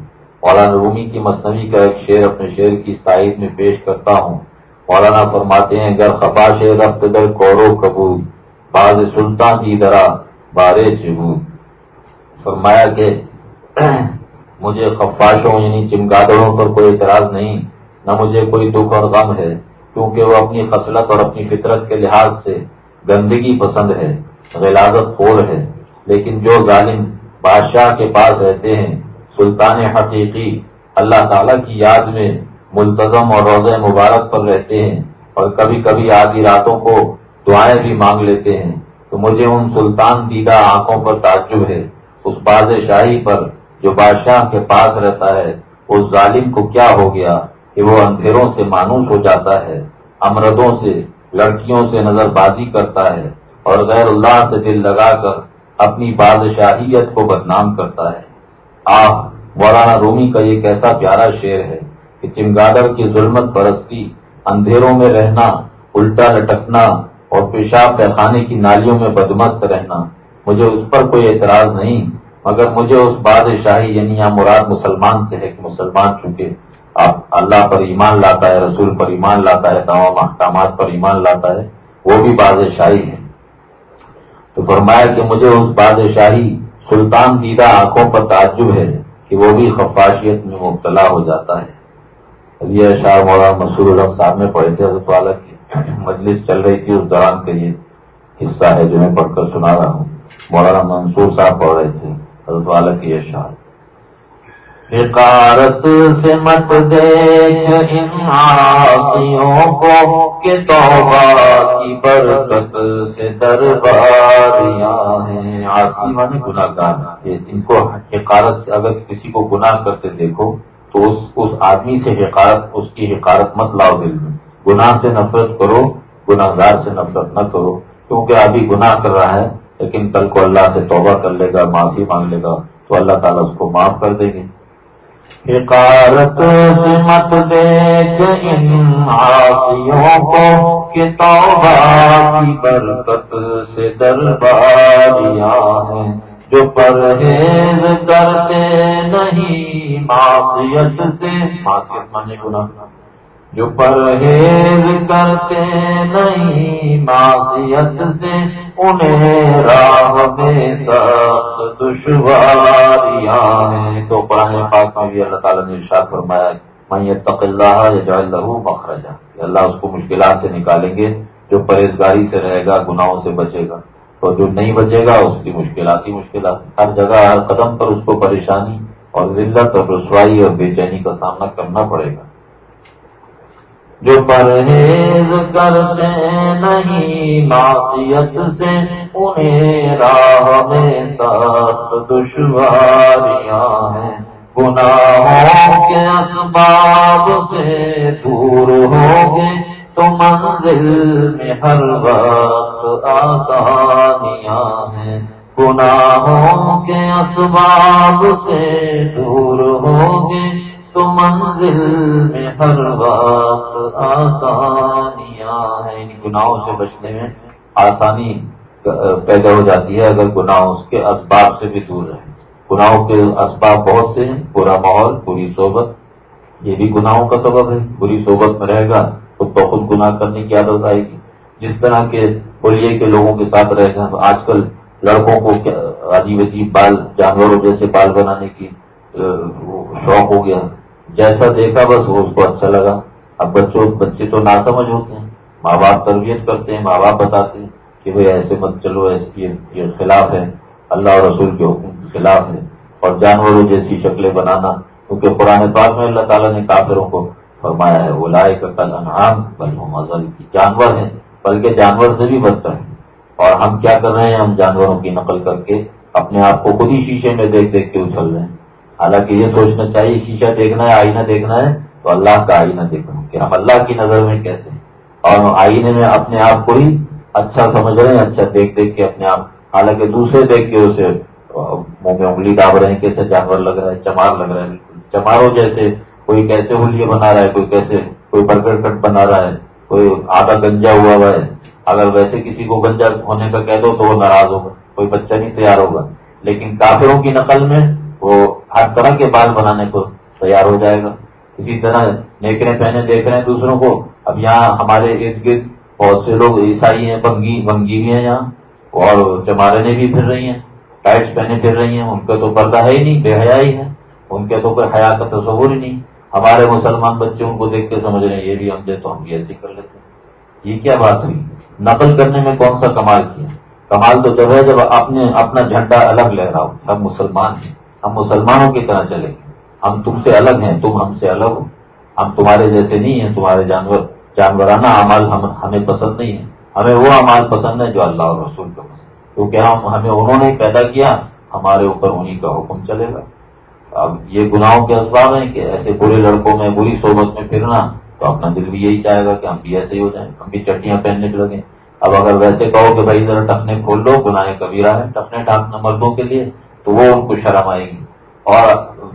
مولانا رومی کی مثنوی کا ایک شعر اپنے شعر کی تائید میں پیش کرتا ہوں. مولانا فرماتے ہیں گر خفاش رفت در کورو کبود باز سلطان کی درا بارے چبود. فرمایا کہ مجھے خفاشوں یعنی چمگادڑوں پر کوئی اعتراض نہیں، نہ مجھے کوئی دکھ اور غم ہے، کیونکہ وہ اپنی خصلت اور اپنی فطرت کے لحاظ سے گندگی پسند ہے، غلاظت خور ہے. لیکن جو ظالم بادشاہ کے پاس رہتے ہیں، سلطان حقیقی اللہ تعالیٰ کی یاد میں ملتزم اور روضہ مبارک پر رہتے ہیں اور کبھی کبھی آدھی راتوں کو دعائیں بھی مانگ لیتے ہیں، تو مجھے ان سلطان دیدہ آنکھوں پر تعجب ہے، اس باز شاہی پر جو بادشاہ کے پاس رہتا ہے. اس ظالم کو کیا ہو گیا کہ وہ اندھیروں سے مانوس ہو جاتا ہے، امردوں سے لڑکیوں سے نظر بازی کرتا ہے اور غیر اللہ سے دل لگا کر اپنی بادشاہیت کو بدنام کرتا ہے. آہ، مولانا رومی کا یہ کیسا پیارا شعر ہے کہ چمگادڑ کی ظلمت پرستی، اندھیروں میں رہنا، الٹا لٹکنا اور پیشاب پیخانے کی نالیوں میں بدمست رہنا، مجھے اس پر کوئی اعتراض نہیں، مگر مجھے اس بادشاہی یعنی یہاں مراد مسلمان سے ہے کہ مسلمان چونکہ آپ اللہ پر ایمان لاتا ہے، رسول پر ایمان لاتا ہے، تمام احکامات پر ایمان لاتا ہے، وہ بھی بادشاہی ہے. تو فرمایا کہ مجھے اس بادشاہی سلطان دیدہ آنکھوں پر تعجب ہے کہ وہ بھی خفاشیت میں مبتلا ہو جاتا ہے. یہ اشعار مولانا مسرور الحق صاحب نے پڑھے تھے، حضرت والا کی مجلس چل رہی تھی، اس دوران کے یہ حصہ ہے جو میں پڑھ کر سنا رہا ہوں. مولانا منصور صاحب پڑھ رہے تھے حضرت والا کی اشعار. حقارت سے مت دیکھ ان عاصیوں کو کہ توبہ کی برکت سے درباریاں ہیں. عاصی مانے گناہ گار، ان کو حقارت سے اگر کسی کو گناہ کرتے دیکھو تو اس اس آدمی سے حقارت اس کی حقارت مت لاؤ دل میں. گناہ سے نفرت کرو، گناہ گار سے نفرت نہ کرو، کیونکہ ابھی گناہ کر رہا ہے لیکن کل کو اللہ سے توبہ کر لے گا، معافی مانگ لے گا تو اللہ تعالیٰ اس کو معاف کر دیں گے. حقارت سے مت دیکھ ان عاصیوں کو کہ توبہ کی برکت سے درباریاں ہیں. جو پرہیز کرتے نہیں معصیت سے، معصیت مانے گناہ، جو پرہیز کرتے نہیں معصیت سے انہیں راہ میں سخت دشواریاں ہیں. تو قرآن پاک میں بھی اللہ تعالیٰ نے ارشاد فرمایا من یتق اللہ یجعل لہ مخرجا، اللہ اس کو مشکلات سے نکالیں گے جو پرہیزگاری سے رہے گا، گناہوں سے بچے گا. اور جو نہیں بچے گا اس کی مشکلات ہی مشکلات، ہر جگہ ہر قدم پر اس کو پریشانی اور ذلت اور رسوائی اور بے چینی کا سامنا کرنا پڑے گا. جو پرہیز کرتے نہیں معصیت سے انہیں راہ میں سخت دشواریاں ہیں. گناہوں کے اسباب سے دور ہوگے تو منزل میں ہر وقت آسانیاں ہیں. گناہوں کے اسباب سے دور ہوگے تو منزل میں ہر وقت آسانیاں ہیں. گناہوں سے بچنے میں آسانی پیدا ہو جاتی ہے اگر گناہ اس کے اسباب سے بھی دور رہے. گناہوں کے اسباب بہت سے ہیں، برا ماحول، بری صحبت، یہ بھی گناہوں کا سبب ہے. بری صحبت میں رہے گا تو بہت گناہ کرنے کی عادت آئے گی. جس طرح کے بولیے کے لوگوں کے ساتھ رہے گا، آج کل لڑکوں کو عجیب عجیب بال، جانوروں جیسے بال بنانے کی شوق ہو گیا. جیسا دیکھا بس وہ اس کو اچھا لگا. اب بچوں بچے تو ناسمجھ ہوتے ہیں، ماں باپ تربیت کرتے ہیں، ماں باپ بتاتے ہیں کہ بھئی ایسے مت چلو، ایسے یہ خلاف ہے، اللہ اور رسول کے حکم کے خلاف ہے. اور جانوروں جیسی شکلیں بنانا، کیونکہ قرآن پاک میں اللہ تعالیٰ نے کافروں کو فرمایا ہے اولئک کالانعام بل هم اضل، جانور ہیں بلکہ جانور سے بھی بدتر ہیں. اور ہم کیا کر رہے ہیں؟ ہم جانوروں کی نقل کر کے اپنے آپ کو خود ہی شیشے میں دیکھ دیکھ کے اچھل رہے ہیں. حالانکہ یہ سوچنا چاہیے شیشہ دیکھنا ہے، آئینہ دیکھنا ہے تو اللہ کا آئینہ دیکھنا کہ ہم اللہ کی نظر میں کیسے ہیں. اور آئینے میں اپنے آپ کو ہی اچھا سمجھ رہے ہیں، اچھا دیکھ دیکھ کے اپنے آپ، حالانکہ دوسرے دیکھ کے اسے منہ میں انگلی ڈال رہے ہیں، کیسے جانور لگ رہا ہے، چمار لگ رہا ہے، بالکل چماروں جیسے. کوئی کیسے ہولیے بنا رہا ہے، کوئی کیسے، کوئی برگر کٹ بنا رہا ہے، کوئی آدھا گنجا ہوا ہوا ہے. اگر ویسے کسی کو گنجا ہونے کا کہہ دو تو وہ ناراض ہوگا، کوئی بچہ نہیں تیار ہوگا. لیکن کافروں کی نقل میں وہ ہر طرح کے بال بنانے کو تیار ہو جائے گا. اسی طرح نیکریں پہنے دیکھ رہے ہیں دوسروں کو. اب یہاں ہمارے ارد گرد بہت سے لوگ عیسائی ہیں, بنگی بنگی بھی ہیں یہاں, اور چمارنے بھی پھر رہی ہیں, ٹائٹس پہنے پھر رہی ہیں. ان کا تو پردہ ہے ہی نہیں, بے حیا ہی ہے, ان کے تو کوئی حیا کا تصور ہی نہیں. ہمارے مسلمان بچے ان کو دیکھ کے سمجھ رہے ہیں یہ بھی ہم دے تو ہم بھی ایسے کر لیتے ہیں. یہ کیا بات ہوئی؟ نقل کرنے میں کون سا کمال کیا؟ کمال تو جب ہے جب آپ نے اپنا جھنڈا الگ لہرا ہو. ہم مسلمان ہیں, ہم مسلمانوں کی طرح چلیں گے. ہم تم سے الگ ہیں, تم ہم سے الگ ہو. ہم تمہارے جیسے نہیں ہیں. تمہارے جانور جانورانہ اعمال ہم ہمیں پسند نہیں ہے. ہمیں وہ اعمال پسند ہے جو اللہ اور رسول کا پسند, کیونکہ ہم ہمیں انہوں نے پیدا کیا, ہمارے اوپر انہی کا حکم چلے گا. اب یہ گناہوں کے اسباب ہیں کہ ایسے برے لڑکوں میں, بری صحبت میں پھرنا, تو اپنا دل بھی یہی چاہے گا کہ ہم بھی ایسے ہی ہو جائیں, ہم بھی چٹیاں پہننے لگیں. اب اگر ویسے کہو کہ بھائی ذرا ٹخنے کھول لو, گناہ کبیرہ ہے ٹخنے ڈھانکنا مردوں کے لیے, تو وہ ان کو شرم آئے گی. اور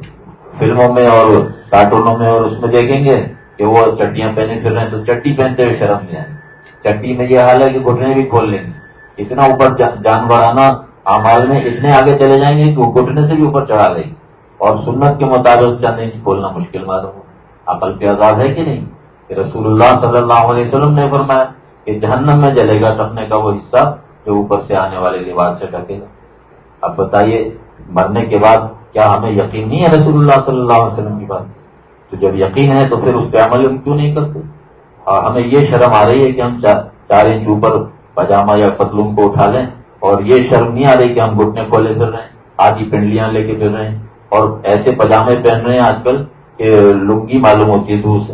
فلموں میں اور کارٹونوں میں اور اس میں دیکھیں گے کہ وہ چٹیاں پہنے پھر رہے ہیں, تو چٹی پہنتے ہوئے شرم نہیں آئے. چٹی میں یہ حال ہے کہ گھٹنے بھی کھول لیں گے. اتنا اوپر جانورانہ اعمال میں اتنے آگے چلے جائیں گے کہ وہ گھٹنے سے بھی اوپر چڑھا لیں گے. اور سنت کے مطابق چند انچ کھولنا مشکل معلوم ہو. عقل پہ عذاب ہے کہ نہیں؟ کہ رسول اللہ صلی اللہ علیہ وسلم نے فرمایا کہ جہنم میں جلے گا ٹخنے کا وہ حصہ جو اوپر سے آنے والے لباس سے ڈھکے گا. اب بتائیے, مرنے کے بعد کیا ہمیں یقین نہیں ہے رسول اللہ صلی اللہ علیہ وسلم کی بات؟ تو جب یقین ہے تو پھر اس پہ عمل کیوں نہیں کرتے؟ اور ہمیں یہ شرم آ رہی ہے کہ ہم چار انچ اوپر پاجامہ یا پتلون کو اٹھا لیں, اور یہ شرم نہیں آ رہی کہ ہم گھٹنے کھولے پھر رہے ہیں, آدھی پنڈلیاں لے کے پھر رہے ہیں, اور ایسے پاجامے پہن رہے ہیں آج کل کہ لنگی معلوم ہوتی ہے دور سے,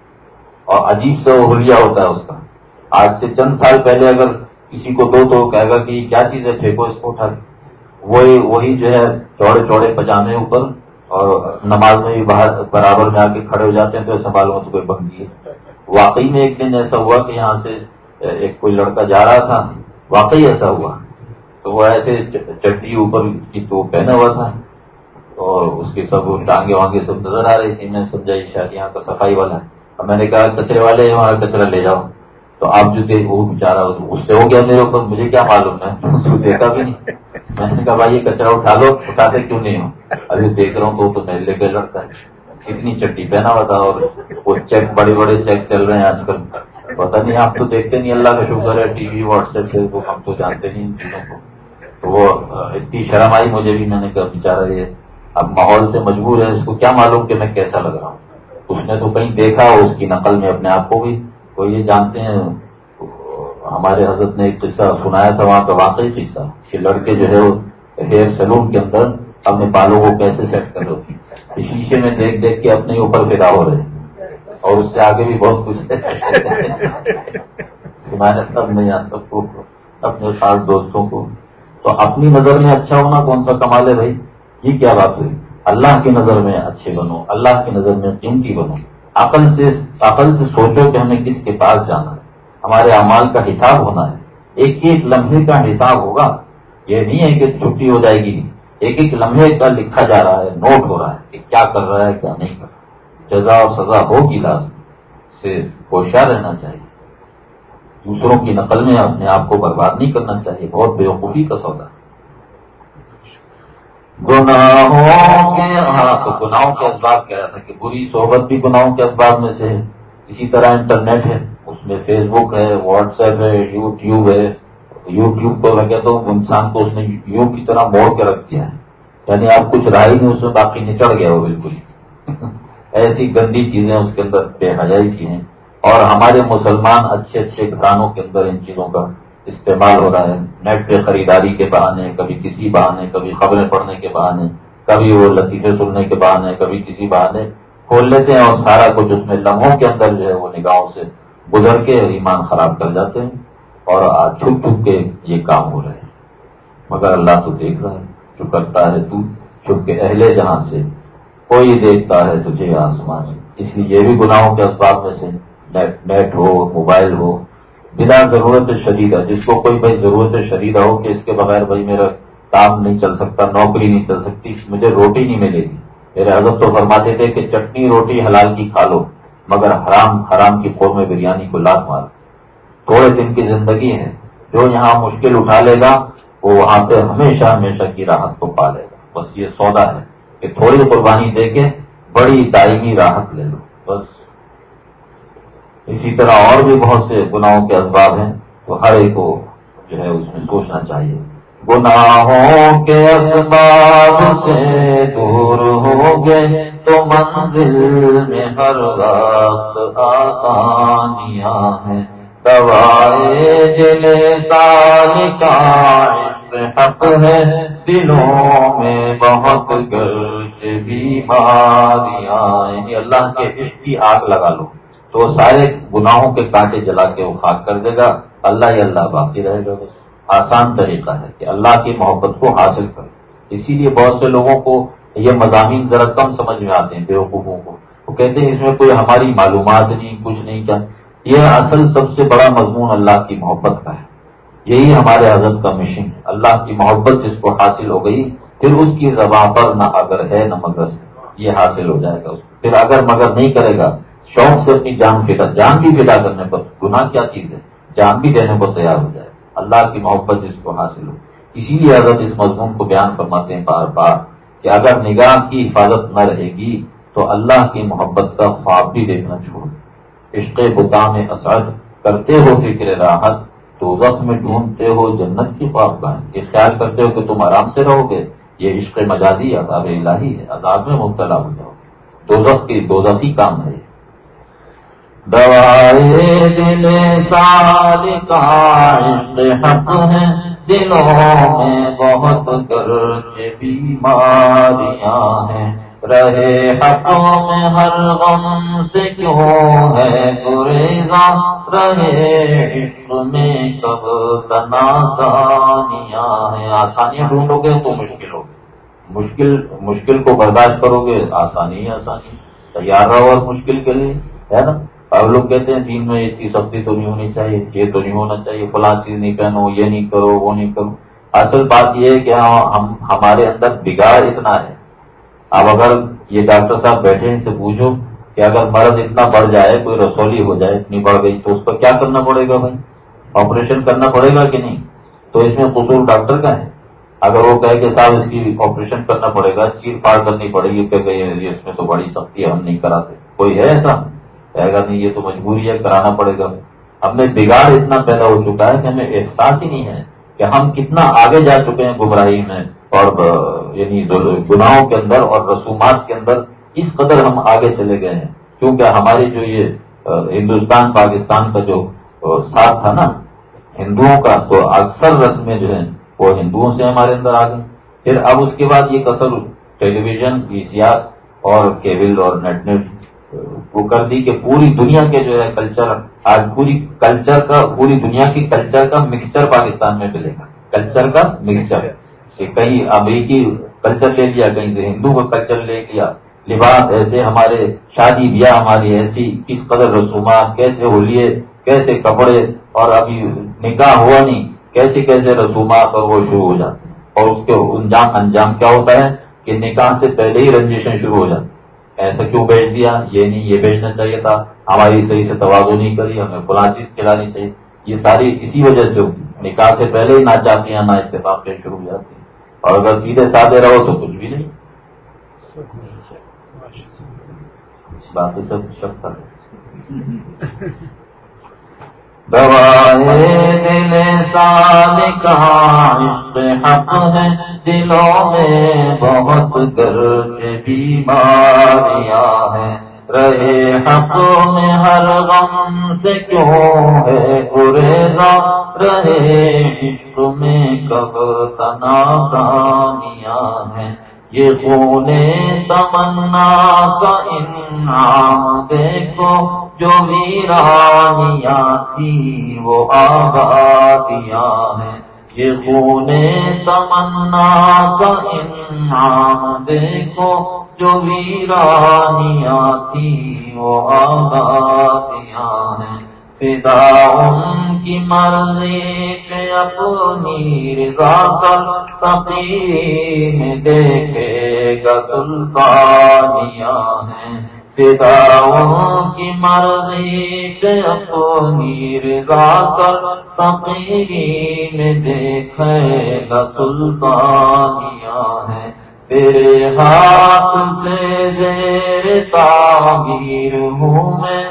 اور عجیب سا حلیہ ہوتا ہے اس کا. آج سے چند سال پہلے اگر کسی کو دو تو کہے گا کہ کیا چیز ہے, پھینکو اس کو اٹھا کے. وہی وہی جو ہے چوڑے چوڑے پاجامے اوپر, اور نماز میں بھی باہر برابر میں آ کے کھڑے ہو جاتے ہیں, تو ایسا معلوم ہو تو کوئی بنگی ہے. واقعی میں ایک دن ایسا ہوا کہ یہاں سے ایک کوئی لڑکا جا رہا تھا, واقعی ایسا ہوا. تو وہ ایسے چٹی اوپر کی تو پہنا ہوا تھا, اور اس کی سب ٹانگے وانگے سب نظر آ رہی تھی. میں سمجھا یہ شاید یہاں کا صفائی والا ہے. اب میں نے کہا کچرے والے وہاں کچرا لے جاؤ. تو آپ جو دیکھ وہ بیچارہ اس سے ہو گیا میرے اوپر, مجھے کیا معلوم ہے, اس کو دیکھا بھی نہیں. میں نے کہا بھائی یہ کچرا اٹھا لو, اٹھاتے کیوں نہیں ہو؟ ابھی دیکھ رہا ہوں تو تو میل لے کے لڑتا ہے. کتنی چٹی پہنا ہوا تھا, اور وہ چیک بڑے بڑے چیک چل رہے ہیں آج کل. پتا نہیں, آپ تو دیکھتے نہیں, اللہ کا شکر ہے, TV WhatsApp Facebook, ہم تو جانتے نہیں ان چیزوں کو. تو وہ اتنی شرم آئی مجھے بھی. میں نے کہا بیچارہ یہ اب ماحول سے مجبور ہے, اس کو کیا معلوم کہ میں کیسا لگ رہا ہوں. اس نے تو کہیں دیکھا, اس کی نقل میں اپنے آپ کو بھی. تو یہ جانتے ہیں, ہمارے حضرت نے ایک قصہ سنایا تھا, وہاں کا واقعی قصہ, کہ لڑکے جو ہے وہ ہیئر سیلون کے اندر اپنے بالوں کو کیسے سیٹ کر رہے ہیں, شیشے میں دیکھ دیکھ کے اپنے اوپر فدا ہو رہے ہیں. اور اس سے آگے بھی بہت کچھ ہے. سنایا تھا ہم نے یہاں سب کو, اپنے خاص دوستوں کو. تو اپنی نظر میں اچھا ہونا کون سا کمال ہے بھائی؟ یہ کیا بات ہوئی؟ اللہ کی نظر میں اچھے بنو, اللہ کی نظر میں قیمتی بنو. عقل سے عقل سے سوچو کہ ہمیں کس کے پاس جانا ہے. ہمارے اعمال کا حساب ہونا ہے, ایک ایک لمحے کا حساب ہوگا. یہ نہیں ہے کہ چھٹی ہو جائے گی, ایک ایک لمحے کا لکھا جا رہا ہے, نوٹ ہو رہا ہے کہ کیا کر رہا ہے کیا نہیں کر رہا. جزا اور سزا ہوگی, لازم سے ہوشیار رہنا چاہیے. دوسروں کی نقل میں اپنے آپ کو برباد نہیں کرنا چاہیے, بہت بیوقوفی کا سودا. گناہوں کے ہاں تو گناہوں کے اسباب کہہ رہا تھا کہ بری صحبت بھی گناہوں کے اسباب میں سے ہے. اسی طرح انٹرنیٹ ہے, اس میں فیس بک ہے, واٹس ایپ ہے, یوٹیوب ہے. یوٹیوب کو میں کہتا ہوں انسان کو اس نے یو کی طرح موڑ کے رکھ دیا ہے, یعنی آپ کچھ رہا ہی نہیں اس میں, باقی نچڑ گیا وہ بالکل. ایسی گندی چیزیں اس کے اندر بے حیائی کی ہیں. اور ہمارے مسلمان اچھے اچھے گھرانوں کے اندر ان چیزوں کا استعمال ہو رہا ہے. نیٹ پہ خریداری کے بہانے, کبھی کسی بہانے, کبھی خبریں پڑھنے کے بہانے, کبھی وہ لطیفے سننے کے بہانے, کبھی کسی بہانے کھول لیتے ہیں, اور سارا کچھ اس میں لمحوں کے اندر جو ہے وہ نگاہوں سے گزر کے ایمان خراب کر جاتے ہیں. اور آج چھپ چھپ کے یہ کام ہو رہے ہیں, مگر اللہ تو دیکھ رہا ہے. جو کرتا ہے تو چھپ کے اہل جہاں سے, کوئی دیکھتا ہے تجھے آسمان سے. اس لیے یہ بھی گناہوں کے اسباب میں سے نیٹ, نیٹ ہو, موبائل ہو, بنا ضرورت شدیدہ, جس کو کوئی بھائی ضرورت شدیدہ ہو کہ اس کے بغیر بھائی میرا کام نہیں چل سکتا, نوکری نہیں چل سکتی, مجھے روٹی نہیں ملے گی. میرے حضرت تو فرماتے تھے کہ چٹنی روٹی حلال کی کھا لو, مگر حرام حرام کی قورمے بریانی کو لات مار. تھوڑے دن کی زندگی ہے, جو یہاں مشکل اٹھا لے گا وہ وہاں پہ ہمیشہ ہمیشہ کی راحت کو پا لے گا. بس یہ سودا ہے کہ تھوڑی قربانی دے کے بڑی دائمی راحت لے لو بس۔ اسی طرح اور بھی بہت سے گناہوں کے اسباب ہیں، تو ہر ایک کو جو ہے اس میں سوچنا چاہیے۔ گناہوں کے اسباب سے دور ہو گئے تو منزل میں ہر وقت آسانیاں ہیں، دوائے دل سالکا عشق حق ہے، دلوں میں بہت گرچ بیماریاں ہیں۔ اللہ کے عشق کی آگ لگا لو تو سارے گناہوں کے کانٹے جلا کے وہ خاک کر دے گا، اللہ ہی اللہ باقی رہے گا۔ بس آسان طریقہ ہے کہ اللہ کی محبت کو حاصل کرو۔ اسی لیے بہت سے لوگوں کو یہ مضامین ذرا کم سمجھ میں آتے ہیں، بیوقوفوں کو، وہ کہتے ہیں اس میں کوئی ہماری معلومات نہیں، کچھ نہیں کیا۔ یہ اصل سب سے بڑا مضمون اللہ کی محبت کا ہے، یہی ہمارے حضرت کا مشن ہے۔ اللہ کی محبت جس کو حاصل ہو گئی، پھر اس کی زبان پر نہ اگر ہے نہ مگر ہے، یہ حاصل ہو جائے گا اس کو۔ پھر اگر مگر نہیں کرے گا، شوق سے اپنی جان فدا جان بھی فدا کرنے پر، گناہ کیا چیز ہے، جان بھی دینے کو تیار ہو جائے، اللہ کی محبت جس کو حاصل ہو۔ اسی لیے حضرت اس مضمون کو بیان فرماتے ہیں بار بار کہ اگر نگاہ کی حفاظت نہ رہے گی تو اللہ کی محبت کا خواب بھی دیکھنا چھوڑ، عشق بتا میں اسعد کرتے ہو فکر راحت، تو وقت میں ڈھونڈتے ہو جنت کی خوابگاہ، یہ خیال کرتے ہو کہ تم آرام سے رہو گے، یہ عشق مجازی عذاب الہی ہے، عذاب میں مبتلا ہو جاؤ گے، دوزخ کی دوزخی کام ہے۔ دوائے دل سالکا عشق حق ہے، دلوں میں بہت گرچ بیماریاں ہیں، رہے حق میں ہر غم سے کیوں ہے گریزاں، رہے عشق میں کب تناسانیاں ہیں۔ آسانیاں ڈھونڈو گے تو مشکل ہوگی، مشکل مشکل کو برداشت کرو گے، آسانی آسانی تیار رہو اور مشکل کے لیے، ہے نا۔ اور لوگ کہتے ہیں دین میں اتنی سختی تو نہیں ہونی چاہیے، یہ تو نہیں ہونا چاہیے، فلاں چیز نہیں پہنو، یہ نہیں کرو، وہ نہیں کرو۔ اصل بات یہ ہے کہ ہم ہمارے اندر بگاڑ اتنا ہے۔ اب اگر یہ ڈاکٹر صاحب بیٹھے ان سے پوچھو کہ اگر مرض اتنا بڑھ جائے، کوئی رسولی ہو جائے اتنی بڑھ گئی، تو اس پر کیا کرنا پڑے گا بھائی؟ آپریشن کرنا پڑے گا کہ نہیں؟ تو اس میں قصور ڈاکٹر کا ہے؟ اگر وہ کہے کہ صاحب اس کی آپریشن کرنا پڑے گا، چیر پھاڑ کرنی پڑے گی، کہ اس میں تو بڑی سختی ہے، ہم نہیں کراتے، کوئی ہے ایسا؟ کہے گا نہیں، یہ تو مجبوری ہے، کرانا پڑے گا۔ ہم میں بگاڑ اتنا پیدا ہو چکا ہے کہ ہمیں احساس ہی نہیں ہے کہ ہم کتنا آگے جا چکے ہیں گمراہی میں، اور یعنی گناہوں کے اندر اور رسومات کے اندر اس قدر ہم آگے چلے گئے ہیں، کیونکہ ہماری جو یہ ہندوستان پاکستان کا جو ساتھ تھا نا ہندوؤں کا، تو اکثر رسمیں جو ہیں وہ ہندوؤں سے ہمارے اندر آ گئی۔ پھر اب اس کے بعد یہ کثر television, V C R اور کیبل اور نیٹ نیٹ وہ کر دی کہ پوری دنیا کے جو ہے کلچر، آج پوری کلچر کا، پوری دنیا کی کلچر کا مکسچر پاکستان میں ملے گا، کلچر کا مکسچر، کہ کہیں امریکی کلچر لے لیا، کہیں سے ہندو کا کلچر لے لیا، لباس ایسے، ہمارے شادی بیاہ ہماری ایسی، کس قدر رسومات، کیسے ہولیے، کیسے کپڑے، اور ابھی نکاح ہوا نہیں، کیسے کیسے رسومات، اور وہ شروع ہو جاتے ہیں۔ اور اس کے انجام انجام کیا ہوتا ہے کہ نکاح سے پہلے ہی رنجشن شروع ہو جاتی، ایسا کیوں بیچ دیا، یہ نہیں، یہ بیچنا چاہیے تھا، ہماری صحیح سے توازو نہیں کری، ہمیں فلاں چیز کھلانی چاہیے۔ یہ ساری اسی وجہ سے نکاح سے پہلے ہی ناچاکیاں نا اتفاقیں شروع ہو جاتی ہیں، اور اگر سیدھے سادے رہو تو کچھ بھی نہیں، باقی سب شک ہے۔ دوائے دل سالکا عشق حق ہے، دلوں میں بہت گرچ بیماریاں ہیں، رہے حق میں ہر غم سے کیوں ہے گریزاں، رہے عشق میں کب تناسانیاں ہیں۔ یہ خون تمنا کا انعام دیکھو، جو ویرانیاں تھی وہ آبادیاں ہیں۔ یہ خون تمنا کا انعام دیکھو، جو ویرانیاں تھی وہ آبادیاں ہیں۔ فدا ان کی مرضی پہ اپنی رضا کر، سقیم دیکھے گا سلطانیاں ہیں۔ فدا ان کی مرضی پہ اپنی رضا کر، سقیم دیکھے گا سلطانیاں ہیں۔ تیرے ہاتھ سے زیر تعمیر ہوں میں،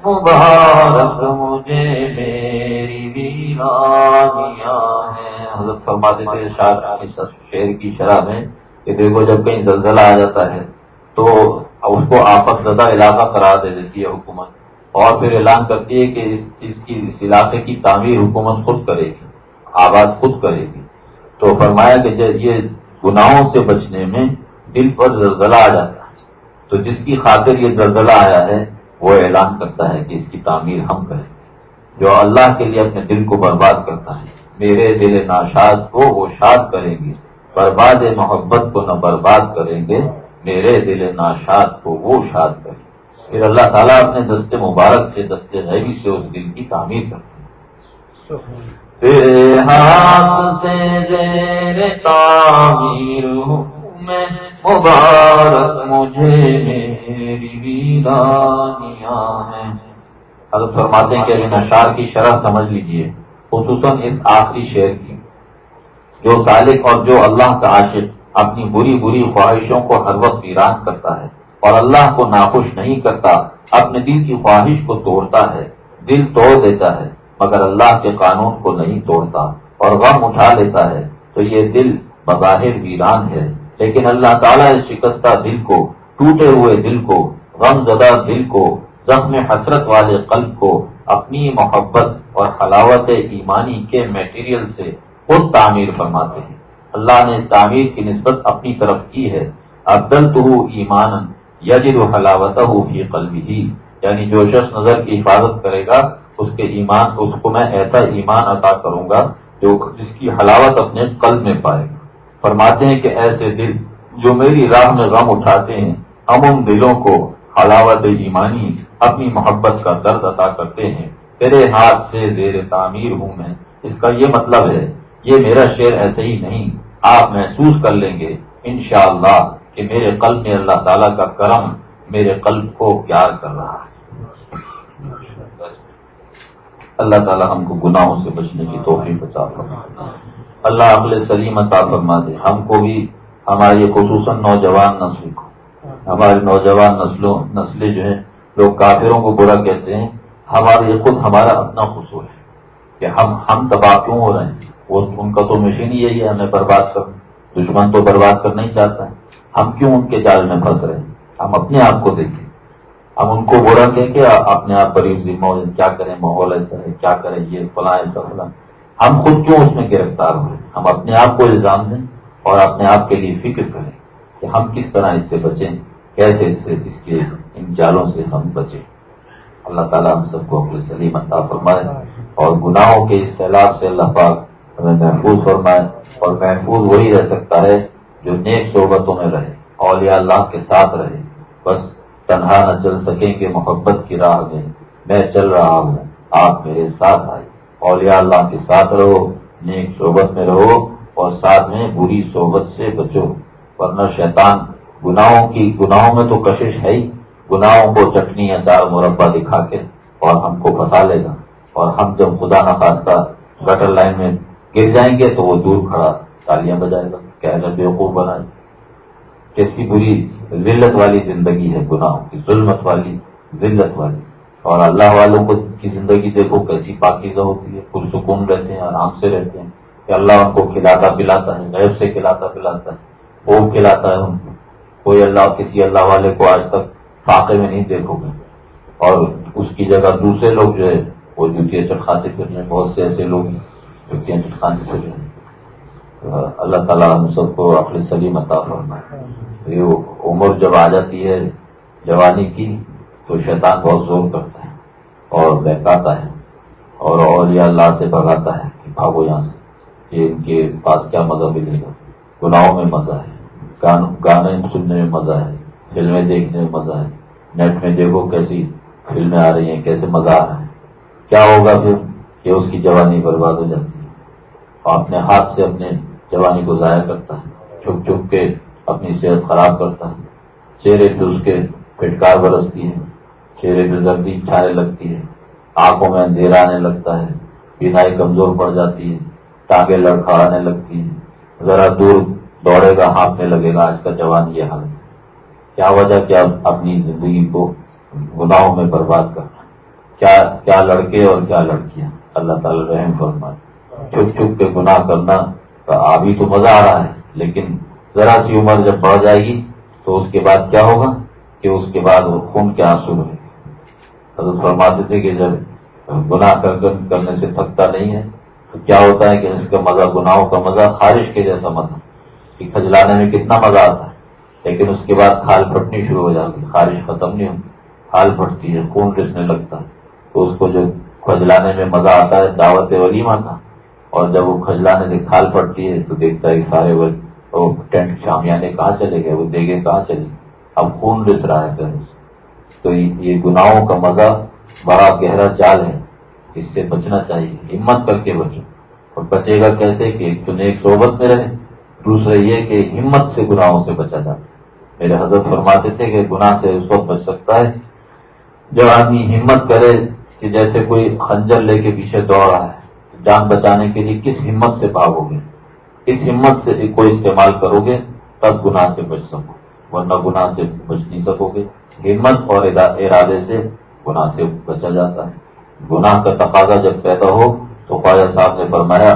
مبارک مجھے میری ویرانیاں ہیں۔ حضرت فرماتے تھے شعر کی شرح میں کہ دیکھو جب کہیں زلزلہ آ جاتا ہے تو اس کو آفت زدہ علاقہ قرار دے دیتی ہے حکومت، اور پھر اعلان کرتی ہے کہ اس اس کی اس علاقے کی تعمیر حکومت خود کرے گی، آباد خود کرے گی۔ تو فرمایا کہ یہ گناہوں سے بچنے میں دل پر زلزلہ آ جاتا ہے، تو جس کی خاطر یہ زلزلہ آیا ہے وہ اعلان کرتا ہے کہ اس کی تعمیر ہم کریں گے۔ جو اللہ کے لیے اپنے دل کو برباد کرتا ہے، میرے دل ناشاد کو وہ شاد کریں گے، برباد محبت کو نہ برباد کریں گے، میرے دل ناشاد کو وہ شاد کریں گے۔ پھر اللہ تعالیٰ اپنے دست مبارک سے، دست غیبی سے اس دل کی تعمیر کرتے ہیں۔ تیرے ہاتھ سے زیر تعمیر ہوں میں، مبارک مجھے میری ویرانیاں ہیں۔ حضرت فرماتے ہیں کہ ان اشعار کی شرح سمجھ لیجئے، خصوصاً اس آخری شعر کی۔ جو سالک اور جو اللہ کا عاشق اپنی بری بری خواہشوں کو ہر وقت ویران کرتا ہے اور اللہ کو ناخوش نہیں کرتا، اپنے دل کی خواہش کو توڑتا ہے، دل توڑ دیتا ہے مگر اللہ کے قانون کو نہیں توڑتا اور غم اٹھا لیتا ہے، تو یہ دل بظاہر ویران ہے، لیکن اللہ تعالیٰ اس شکستہ دل کو، ٹوٹے ہوئے دل کو، غم زدہ دل کو، زخم حسرت والے قلب کو اپنی محبت اور حلاوت ایمانی کے میٹیریل سے خود تعمیر فرماتے ہیں۔ اللہ نے اس تعمیر کی نسبت اپنی طرف کی ہے۔ ابدلتہ ایمانا یجد حلاوتہ فی قلبہ، یعنی جو شخص نظر کی حفاظت کرے گا اس کے ایمان اس کو میں ایسا ایمان عطا کروں گا جو جس کی حلاوت اپنے قلب میں پائے گا۔ فرماتے ہیں کہ ایسے دل جو میری راہ میں غم اٹھاتے ہیں، ہم ان دلوں کو حلاوت ایمانی، اپنی محبت کا درد عطا کرتے ہیں۔ تیرے ہاتھ سے زیر تعمیر ہوں میں، اس کا یہ مطلب ہے، یہ میرا شعر ایسے ہی نہیں، آپ محسوس کر لیں گے انشاءاللہ کہ میرے قلب میں اللہ تعالیٰ کا کرم میرے قلب کو پیار کر رہا ہے۔ اللہ تعالیٰ ہم کو گناہوں سے بچنے کی توفیق عطا فرمائے، اللہ عقل سلیم عطا فرما دے ہم کو بھی، ہماری خصوصاً نوجوان نسل کو، ہماری نوجوان نسلوں نسلیں جو ہیں لوگ کافروں کو برا کہتے ہیں، ہمارے یہ خود ہمارا اپنا قصور ہے کہ ہم ہم تباہ کیوں ہو رہے ہیں۔ وہ ان کا تو مشین یہی ہے ہمیں برباد کرنا، دشمن تو برباد کرنا ہی چاہتا ہے، ہم کیوں ان کے جال میں پھنس رہے ہیں۔ ہم اپنے آپ کو دیکھیں، ہم ان کو برا کہہ کے اپنے آپ قریب ذمہ ہو، کیا کریں ماحول ایسا ہے، کیا کریں یہ فلاں ایسا فلاں، ہم خود کیوں اس میں گرفتار ہوئے۔ ہم اپنے آپ کو الزام دیں اور اپنے آپ کے لیے فکر کریں کہ ہم کس طرح اس سے بچیں، کیسے اس سے اس کے ان جالوں سے ہم بچیں۔ اللہ تعالیٰ ہم سب کو عقل سلیم عطا فرمائے اور گناہوں کے اس سیلاب سے اللہ پاک ہمیں محفوظ فرمائے، اور محفوظ وہی رہ سکتا ہے جو نیک صحبتوں میں رہے، اولیاء اللہ کے ساتھ رہے۔ بس تنہا نہ چل سکیں گے محبت کی راہ میں، میں چل رہا ہوں آپ میرے ساتھ آئے۔ اولیاء اللہ کے ساتھ رہو، نیک صحبت میں رہو اور ساتھ میں بری صحبت سے بچو، ورنہ شیطان گناہوں کی گناہوں میں تو کشش ہے ہی، گناہوں کو چٹنی اچار مربع دکھا کے اور ہم کو پھنسا لے گا، اور ہم جب خدا نخواستہ گٹر لائن میں گر جائیں گے تو وہ دور کھڑا تالیاں بجائے گا، کہے گا بیوقوف بنائے۔ کیسی بری ذلت والی زندگی ہے گناہوں کی، ظلمت والی، ذلت والی۔ اور اللہ والوں کو کی زندگی دیکھو کیسی پاکیزہ ہوتی ہے، پرسکون رہتے ہیں، آرام سے رہتے ہیں کہ اللہ ان کو کھلاتا پلاتا ہے، غیب سے کھلاتا پلاتا ہے، خوب کھلاتا ہے ان کو۔ کوئی اللہ کسی اللہ والے کو آج تک فاقے میں نہیں دیکھو گے، اور اس کی جگہ دوسرے لوگ جو ہے وہ جوتیاں چٹکاتے پھر رہے ہیں، بہت سے ایسے لوگ ہیں جوتیاں چٹکاتے پھر رہے ہیں۔ اللہ تعالیٰ ہم سب کو عقل سلیم عطا فرمائے۔ یہ عمر جب آ جاتی ہے جوانی کی تو شیطان بہت زور کرتا ہے اور بہکاتا ہے اور اولیاء اللہ سے بھگاتا ہے کہ بھاگو یہاں سے، یہ ان کے پاس کیا مزہ ملے گا، گناہوں میں مزہ ہے، گانے سننے میں مزہ ہے، فلمیں دیکھنے میں مزہ ہے، نیٹ میں دیکھو کیسی فلمیں آ رہی ہیں، کیسے مزہ آ رہا ہے۔ کیا ہوگا پھر کہ اس کی جوانی برباد ہو جاتی ہے اور اپنے ہاتھ سے اپنے جوانی کو ضائع کرتا ہے، چھپ چھپ کے اپنی صحت خراب کرتا ہے، چہرے پہ اس کے پھٹکار برستی ہے، چہرے پہ زردی چھانے لگتی ہے، آنکھوں میں اندھیرا آنے لگتا ہے، بینائی کمزور پڑ جاتی ہے، ٹانگیں لڑکھڑانے لگتی ہیں، ذرا دور دوڑے گا، ہانپنے لگے گا. آج کا جوان یہ حال ہے. کیا وجہ کیا اپنی زندگی کو گناہوں میں برباد کرنا. کیا کیا لڑکے اور کیا لڑکیاں. اللہ تعالی رحم فرمائے. چھپ چھپ کے گناہ کرنا ابھی تو مزہ آ رہا ہے، لیکن ذرا سی عمر جب بڑھ جائے گی تو اس کے بعد کیا ہوگا کہ اس کے بعد وہ خون کے آنسو رہے گے. حضرت فرماتے تھے کہ جب گناہ کر کرنے سے تھکتا نہیں ہے تو کیا ہوتا ہے کہ اس کا مزہ، گناہوں کا مزہ خارش کے جیسا مزہ کہ کھجلانے میں کتنا مزہ آتا ہے، لیکن اس کے بعد کھال پھٹنی شروع ہو جاتی ہے. خارش ختم نہیں ہوتی، کھال پھٹتی ہے، خون رسنے لگتا ہے. تو اس کو جو کھجلانے میں مزہ آتا ہے دعوت ولیمہ کا، اور جب وہ کھجلانے سے کھال پھٹتی ہے تو دیکھتا ہے سارے وہ ٹینٹ شامیانے کہاں چلے گئے، وہ دیگے کہاں چلے گئے، اب خون رس رہا ہے پھر. تو یہ گناہوں کا مزہ بڑا گہرا جال ہے، اس سے بچنا چاہیے. ہمت کر کے بچو. اور بچے گا کیسے کہ ایک تو نیک صحبت میں رہے، دوسرا یہ کہ ہمت سے گناہوں سے بچا جاتا. میرے حضرت فرماتے تھے کہ گناہ سے اس وقت بچ سکتا ہے جب آدمی ہمت کرے کہ جیسے کوئی خنجر لے کے پیچھے دوڑ رہا ہے، جان بچانے کے لیے کس ہمت سے بھاگو گے، اس ہمت سے کوئی استعمال کرو گے تب گناہ سے بچ سکو، ورنہ گناہ سے بچ نہیں سکو گے. ہمت اور ارادے سے گناہ سے بچا جاتا ہے. گناہ کا تقاضا جب پیدا ہو تو خواجہ صاحب نے فرمایا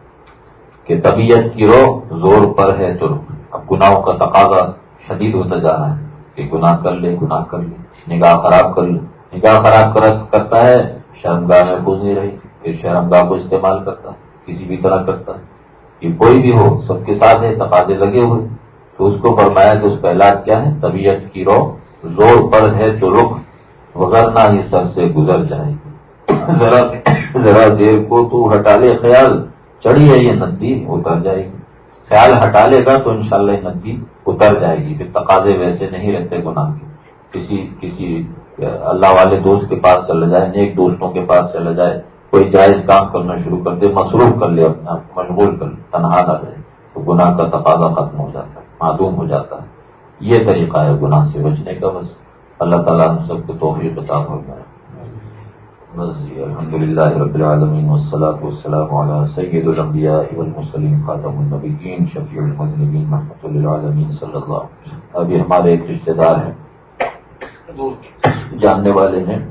کہ طبیعت کی رو زور پر ہے تو رک. اب گناہوں کا تقاضا شدید ہوتا جا رہا ہے کہ گناہ کر لے گناہ کر لے. نگاہ خراب کر لے، نگاہ خراب کرتا ہے، شرمگاہ محفوظ نہیں رہی، پھر شرمگاہ کو استعمال کرتا ہے، کسی بھی طرح کرتا ہے. یہ کوئی بھی ہو سب کے ساتھ ہے، تقاضے لگے ہوئے. تو اس کو فرمایا کہ اس کا علاج کیا ہے؟ طبیعت کی رو زور پر ہے تو رخ، وغیرہ ہی سر سے گزر جائے گی. ذرا ذرا دیر کو تو ہٹا لے خیال، چڑھی ہے یہ ندی اتر جائے گی. خیال ہٹا لے گا تو انشاءاللہ یہ ندی اتر جائے گی. پھر تقاضے ویسے نہیں رہتے گناہ کے. کسی کسی اللہ والے دوست کے پاس چلا جائے، نیک دوستوں کے پاس چلا جائے، کوئی جائز کام کرنا شروع کر دے، مصروف کر لے، اپنا مشغول کر لے، تنہا نہ رہے، تو گناہ کا تقاضا ختم ہو جاتا ہے، معدوم ہو جاتا ہے. یہ طریقہ ہے گناہ سے بچنے کا. بس اللہ تعالیٰ ہم سب کو توفیق عطا فرمائے. بس جی الحمد للہ رب العالمین والصلاة والسلام علی سید الانبیاء والمرسلین خاتم النبیین شفیع المذنبین رحمۃ للعالمین صلی اللہ علیہ وسلم. ابھی ہمارے ایک رشتے دار ہیں، جاننے والے ہیں،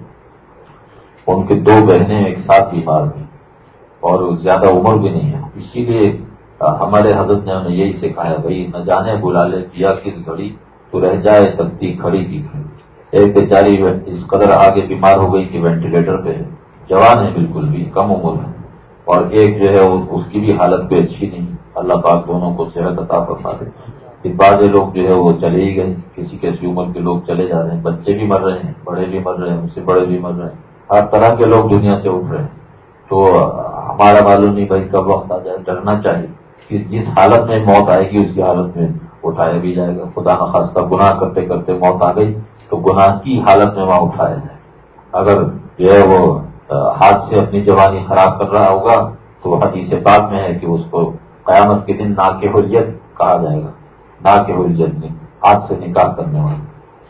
ان کے دو بہنیں ایک ساتھ بیمار ہیں اور زیادہ عمر بھی نہیں ہے. اسی لیے ہمارے حضرت نے ہمیں یہی سکھایا، بھائی نہ جانے بلا لے دیا کس گھڑی تو رہ جائے تکتی کھڑی کی کھڑی. ایک بیچاری اس قدر آگے بیمار ہو گئی کہ وینٹیلیٹر پہ ہے، جوان ہے بالکل بھی، کم عمر ہے، اور ایک جو ہے اس کی بھی حالت پہ اچھی نہیں. اللہ پاک دونوں کو صحت عطا فرما دے. کہ بعض لوگ جو ہے وہ چلے ہی گئے، کسی کیسی عمر کے لوگ چلے جا رہے ہیں، بچے بھی مر رہے ہیں، بڑے بھی مر رہے ہیں، ان سے بڑے بھی مر رہے ہیں، ہر طرح کے لوگ دنیا سے اٹھ رہے ہیں. تو ہمارا معلوم نہیں بھائی کب وقت آ جائے. ڈرنا چاہیے کہ جس حالت میں موت آئے گی اسی حالت میں اٹھایا بھی جائے گا. خدا نخواستہ گناہ کرتے کرتے موت آ گئی تو گناہ کی حالت میں وہاں اٹھایا جائے. اگر جو ہے وہ ہاتھ سے اپنی جوانی خراب کر رہا ہوگا تو حدیث پاک میں ہے کہ اس کو قیامت کے دن ناک حریت کہا جائے گا. ناک حریت نے ہاتھ سے نکاح کرنے والا،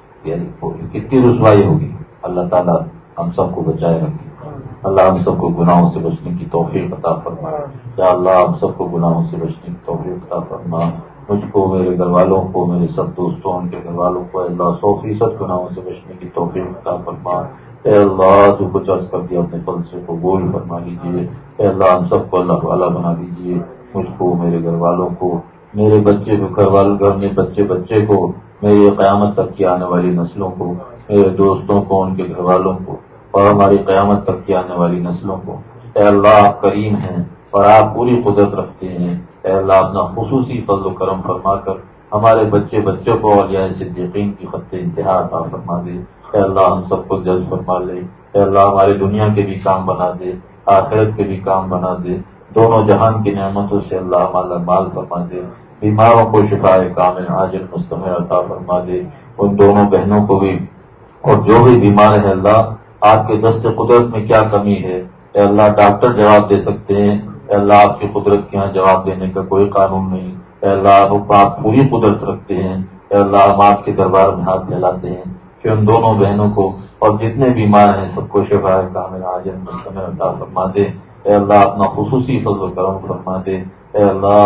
یعنی کتنی رسوائی ہوگی. اللہ تعالیٰ ہم سب کو بچائے رکھے. اللہ ہم سب کو گناہوں سے بچنے کی توفیق عطا فرما. یا اللہ ہم سب کو گناہوں سے بچنے کی توفیق عطا فرما. مجھ کو، میرے گھر والوں کو، میرے سب دوستوں، ان کے گھر والوں کو اللہ سو فیصد گناہوں سے بچنے کی توفیق عطا فرما. اے اللہ جو کچھ عرض کر دیا اپنے فضل سے قبول فرما لیجیے. اے اللہ ہم سب کو اللہ والا بنا دیجیے. مجھ کو، میرے گھر والوں کو، میرے بچے گھر والوں گھر میں بچے بچے کو، میری قیامت تک کی آنے والی نسلوں کو، میرے دوستوں کو، ان کے گھر والوں کو، اور ہماری قیامت تک کی آنے والی نسلوں کو. اے اللہ آپ کریم ہیں اور آپ پوری قدرت رکھتے ہیں. اے اللہ اپنا خصوصی فضل و کرم فرما کر ہمارے بچے بچوں کو اولیاء صدیقین کی خط انتہا عطا فرما دے. اے اللہ ہم سب کو جذب فرما لے. اے اللہ ہماری دنیا کے بھی کام بنا دے، آخرت کے بھی کام بنا دے. دونوں جہان کی نعمتوں سے اللہ ہمارا مال فرما دے. بیماروں کو شفاء کامل عاجل مستمر عطا فرما دے. ان دونوں بہنوں کو بھی، اور جو بھی بیمار ہے اللہ آپ کے دست قدرت میں کیا کمی ہے. اے اللہ ڈاکٹر جواب دے سکتے ہیں، اے اللہ آپ کی قدرت کے یہاں جواب دینے کا کوئی قانون نہیں. اے اللہ آپ پوری قدرت رکھتے ہیں. اے اللہ ہم آپ کے دربار میں ہاتھ پھیلاتے ہیں کہ ان دونوں بہنوں کو اور جتنے بیمار ہیں سب کو شفاء کامل عاجل مستمر عطا فرما دے. اے اللہ اپنا خصوصی فضل و کرم فرما دے. اے اللہ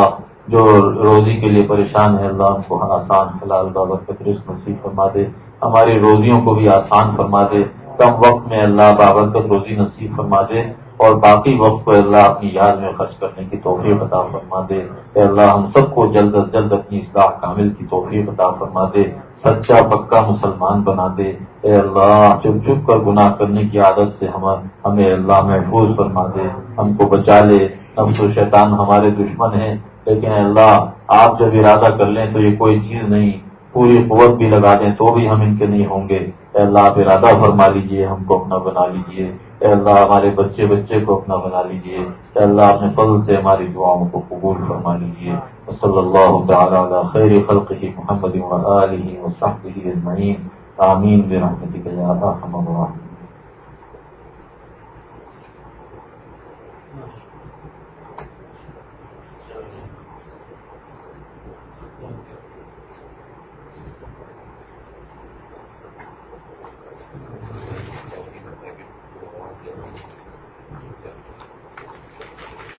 جو روزی کے لیے پریشان ہے اللہ ان کو آسان حلال بابرکت رزق نصیب فرما دے. ہماری روزیوں کو بھی آسان فرما دے. کم وقت میں اللہ بابرکت روزی نصیب فرما دے اور باقی وقت کو اللہ اپنی یاد میں خرچ کرنے کی توفیق عطا فرما دے. اے اللہ ہم سب کو جلد از جلد اپنی اصلاح کامل کی توفیق عطا فرما دے. سچا پکا مسلمان بنا دے. اے اللہ چپ چپ کر گناہ کرنے کی عادت سے ہم ہمیں اللہ محفوظ فرما دے. ہم کو بچا لے. نفس و شیطان ہمارے دشمن ہیں لیکن اللہ آپ جب ارادہ کر لیں تو یہ کوئی چیز نہیں. پوری قوت بھی لگا دیں تو بھی ہم ان کے نہیں ہوں گے. اے اللہ آپ ارادہ فرما لیجئے ہم کو اپنا بنا لیجئے. اے اللہ ہمارے بچے بچے کو اپنا بنا لیجئے. اے اللہ اپنے فضل سے ہماری دعاؤں کو قبول فرما لیجئے. صلی اللہ تعالی علی خیر خلقہ محمد وآلہ وصحبہ اجمعین. آمین برحمتک یا ارحم الراحمین.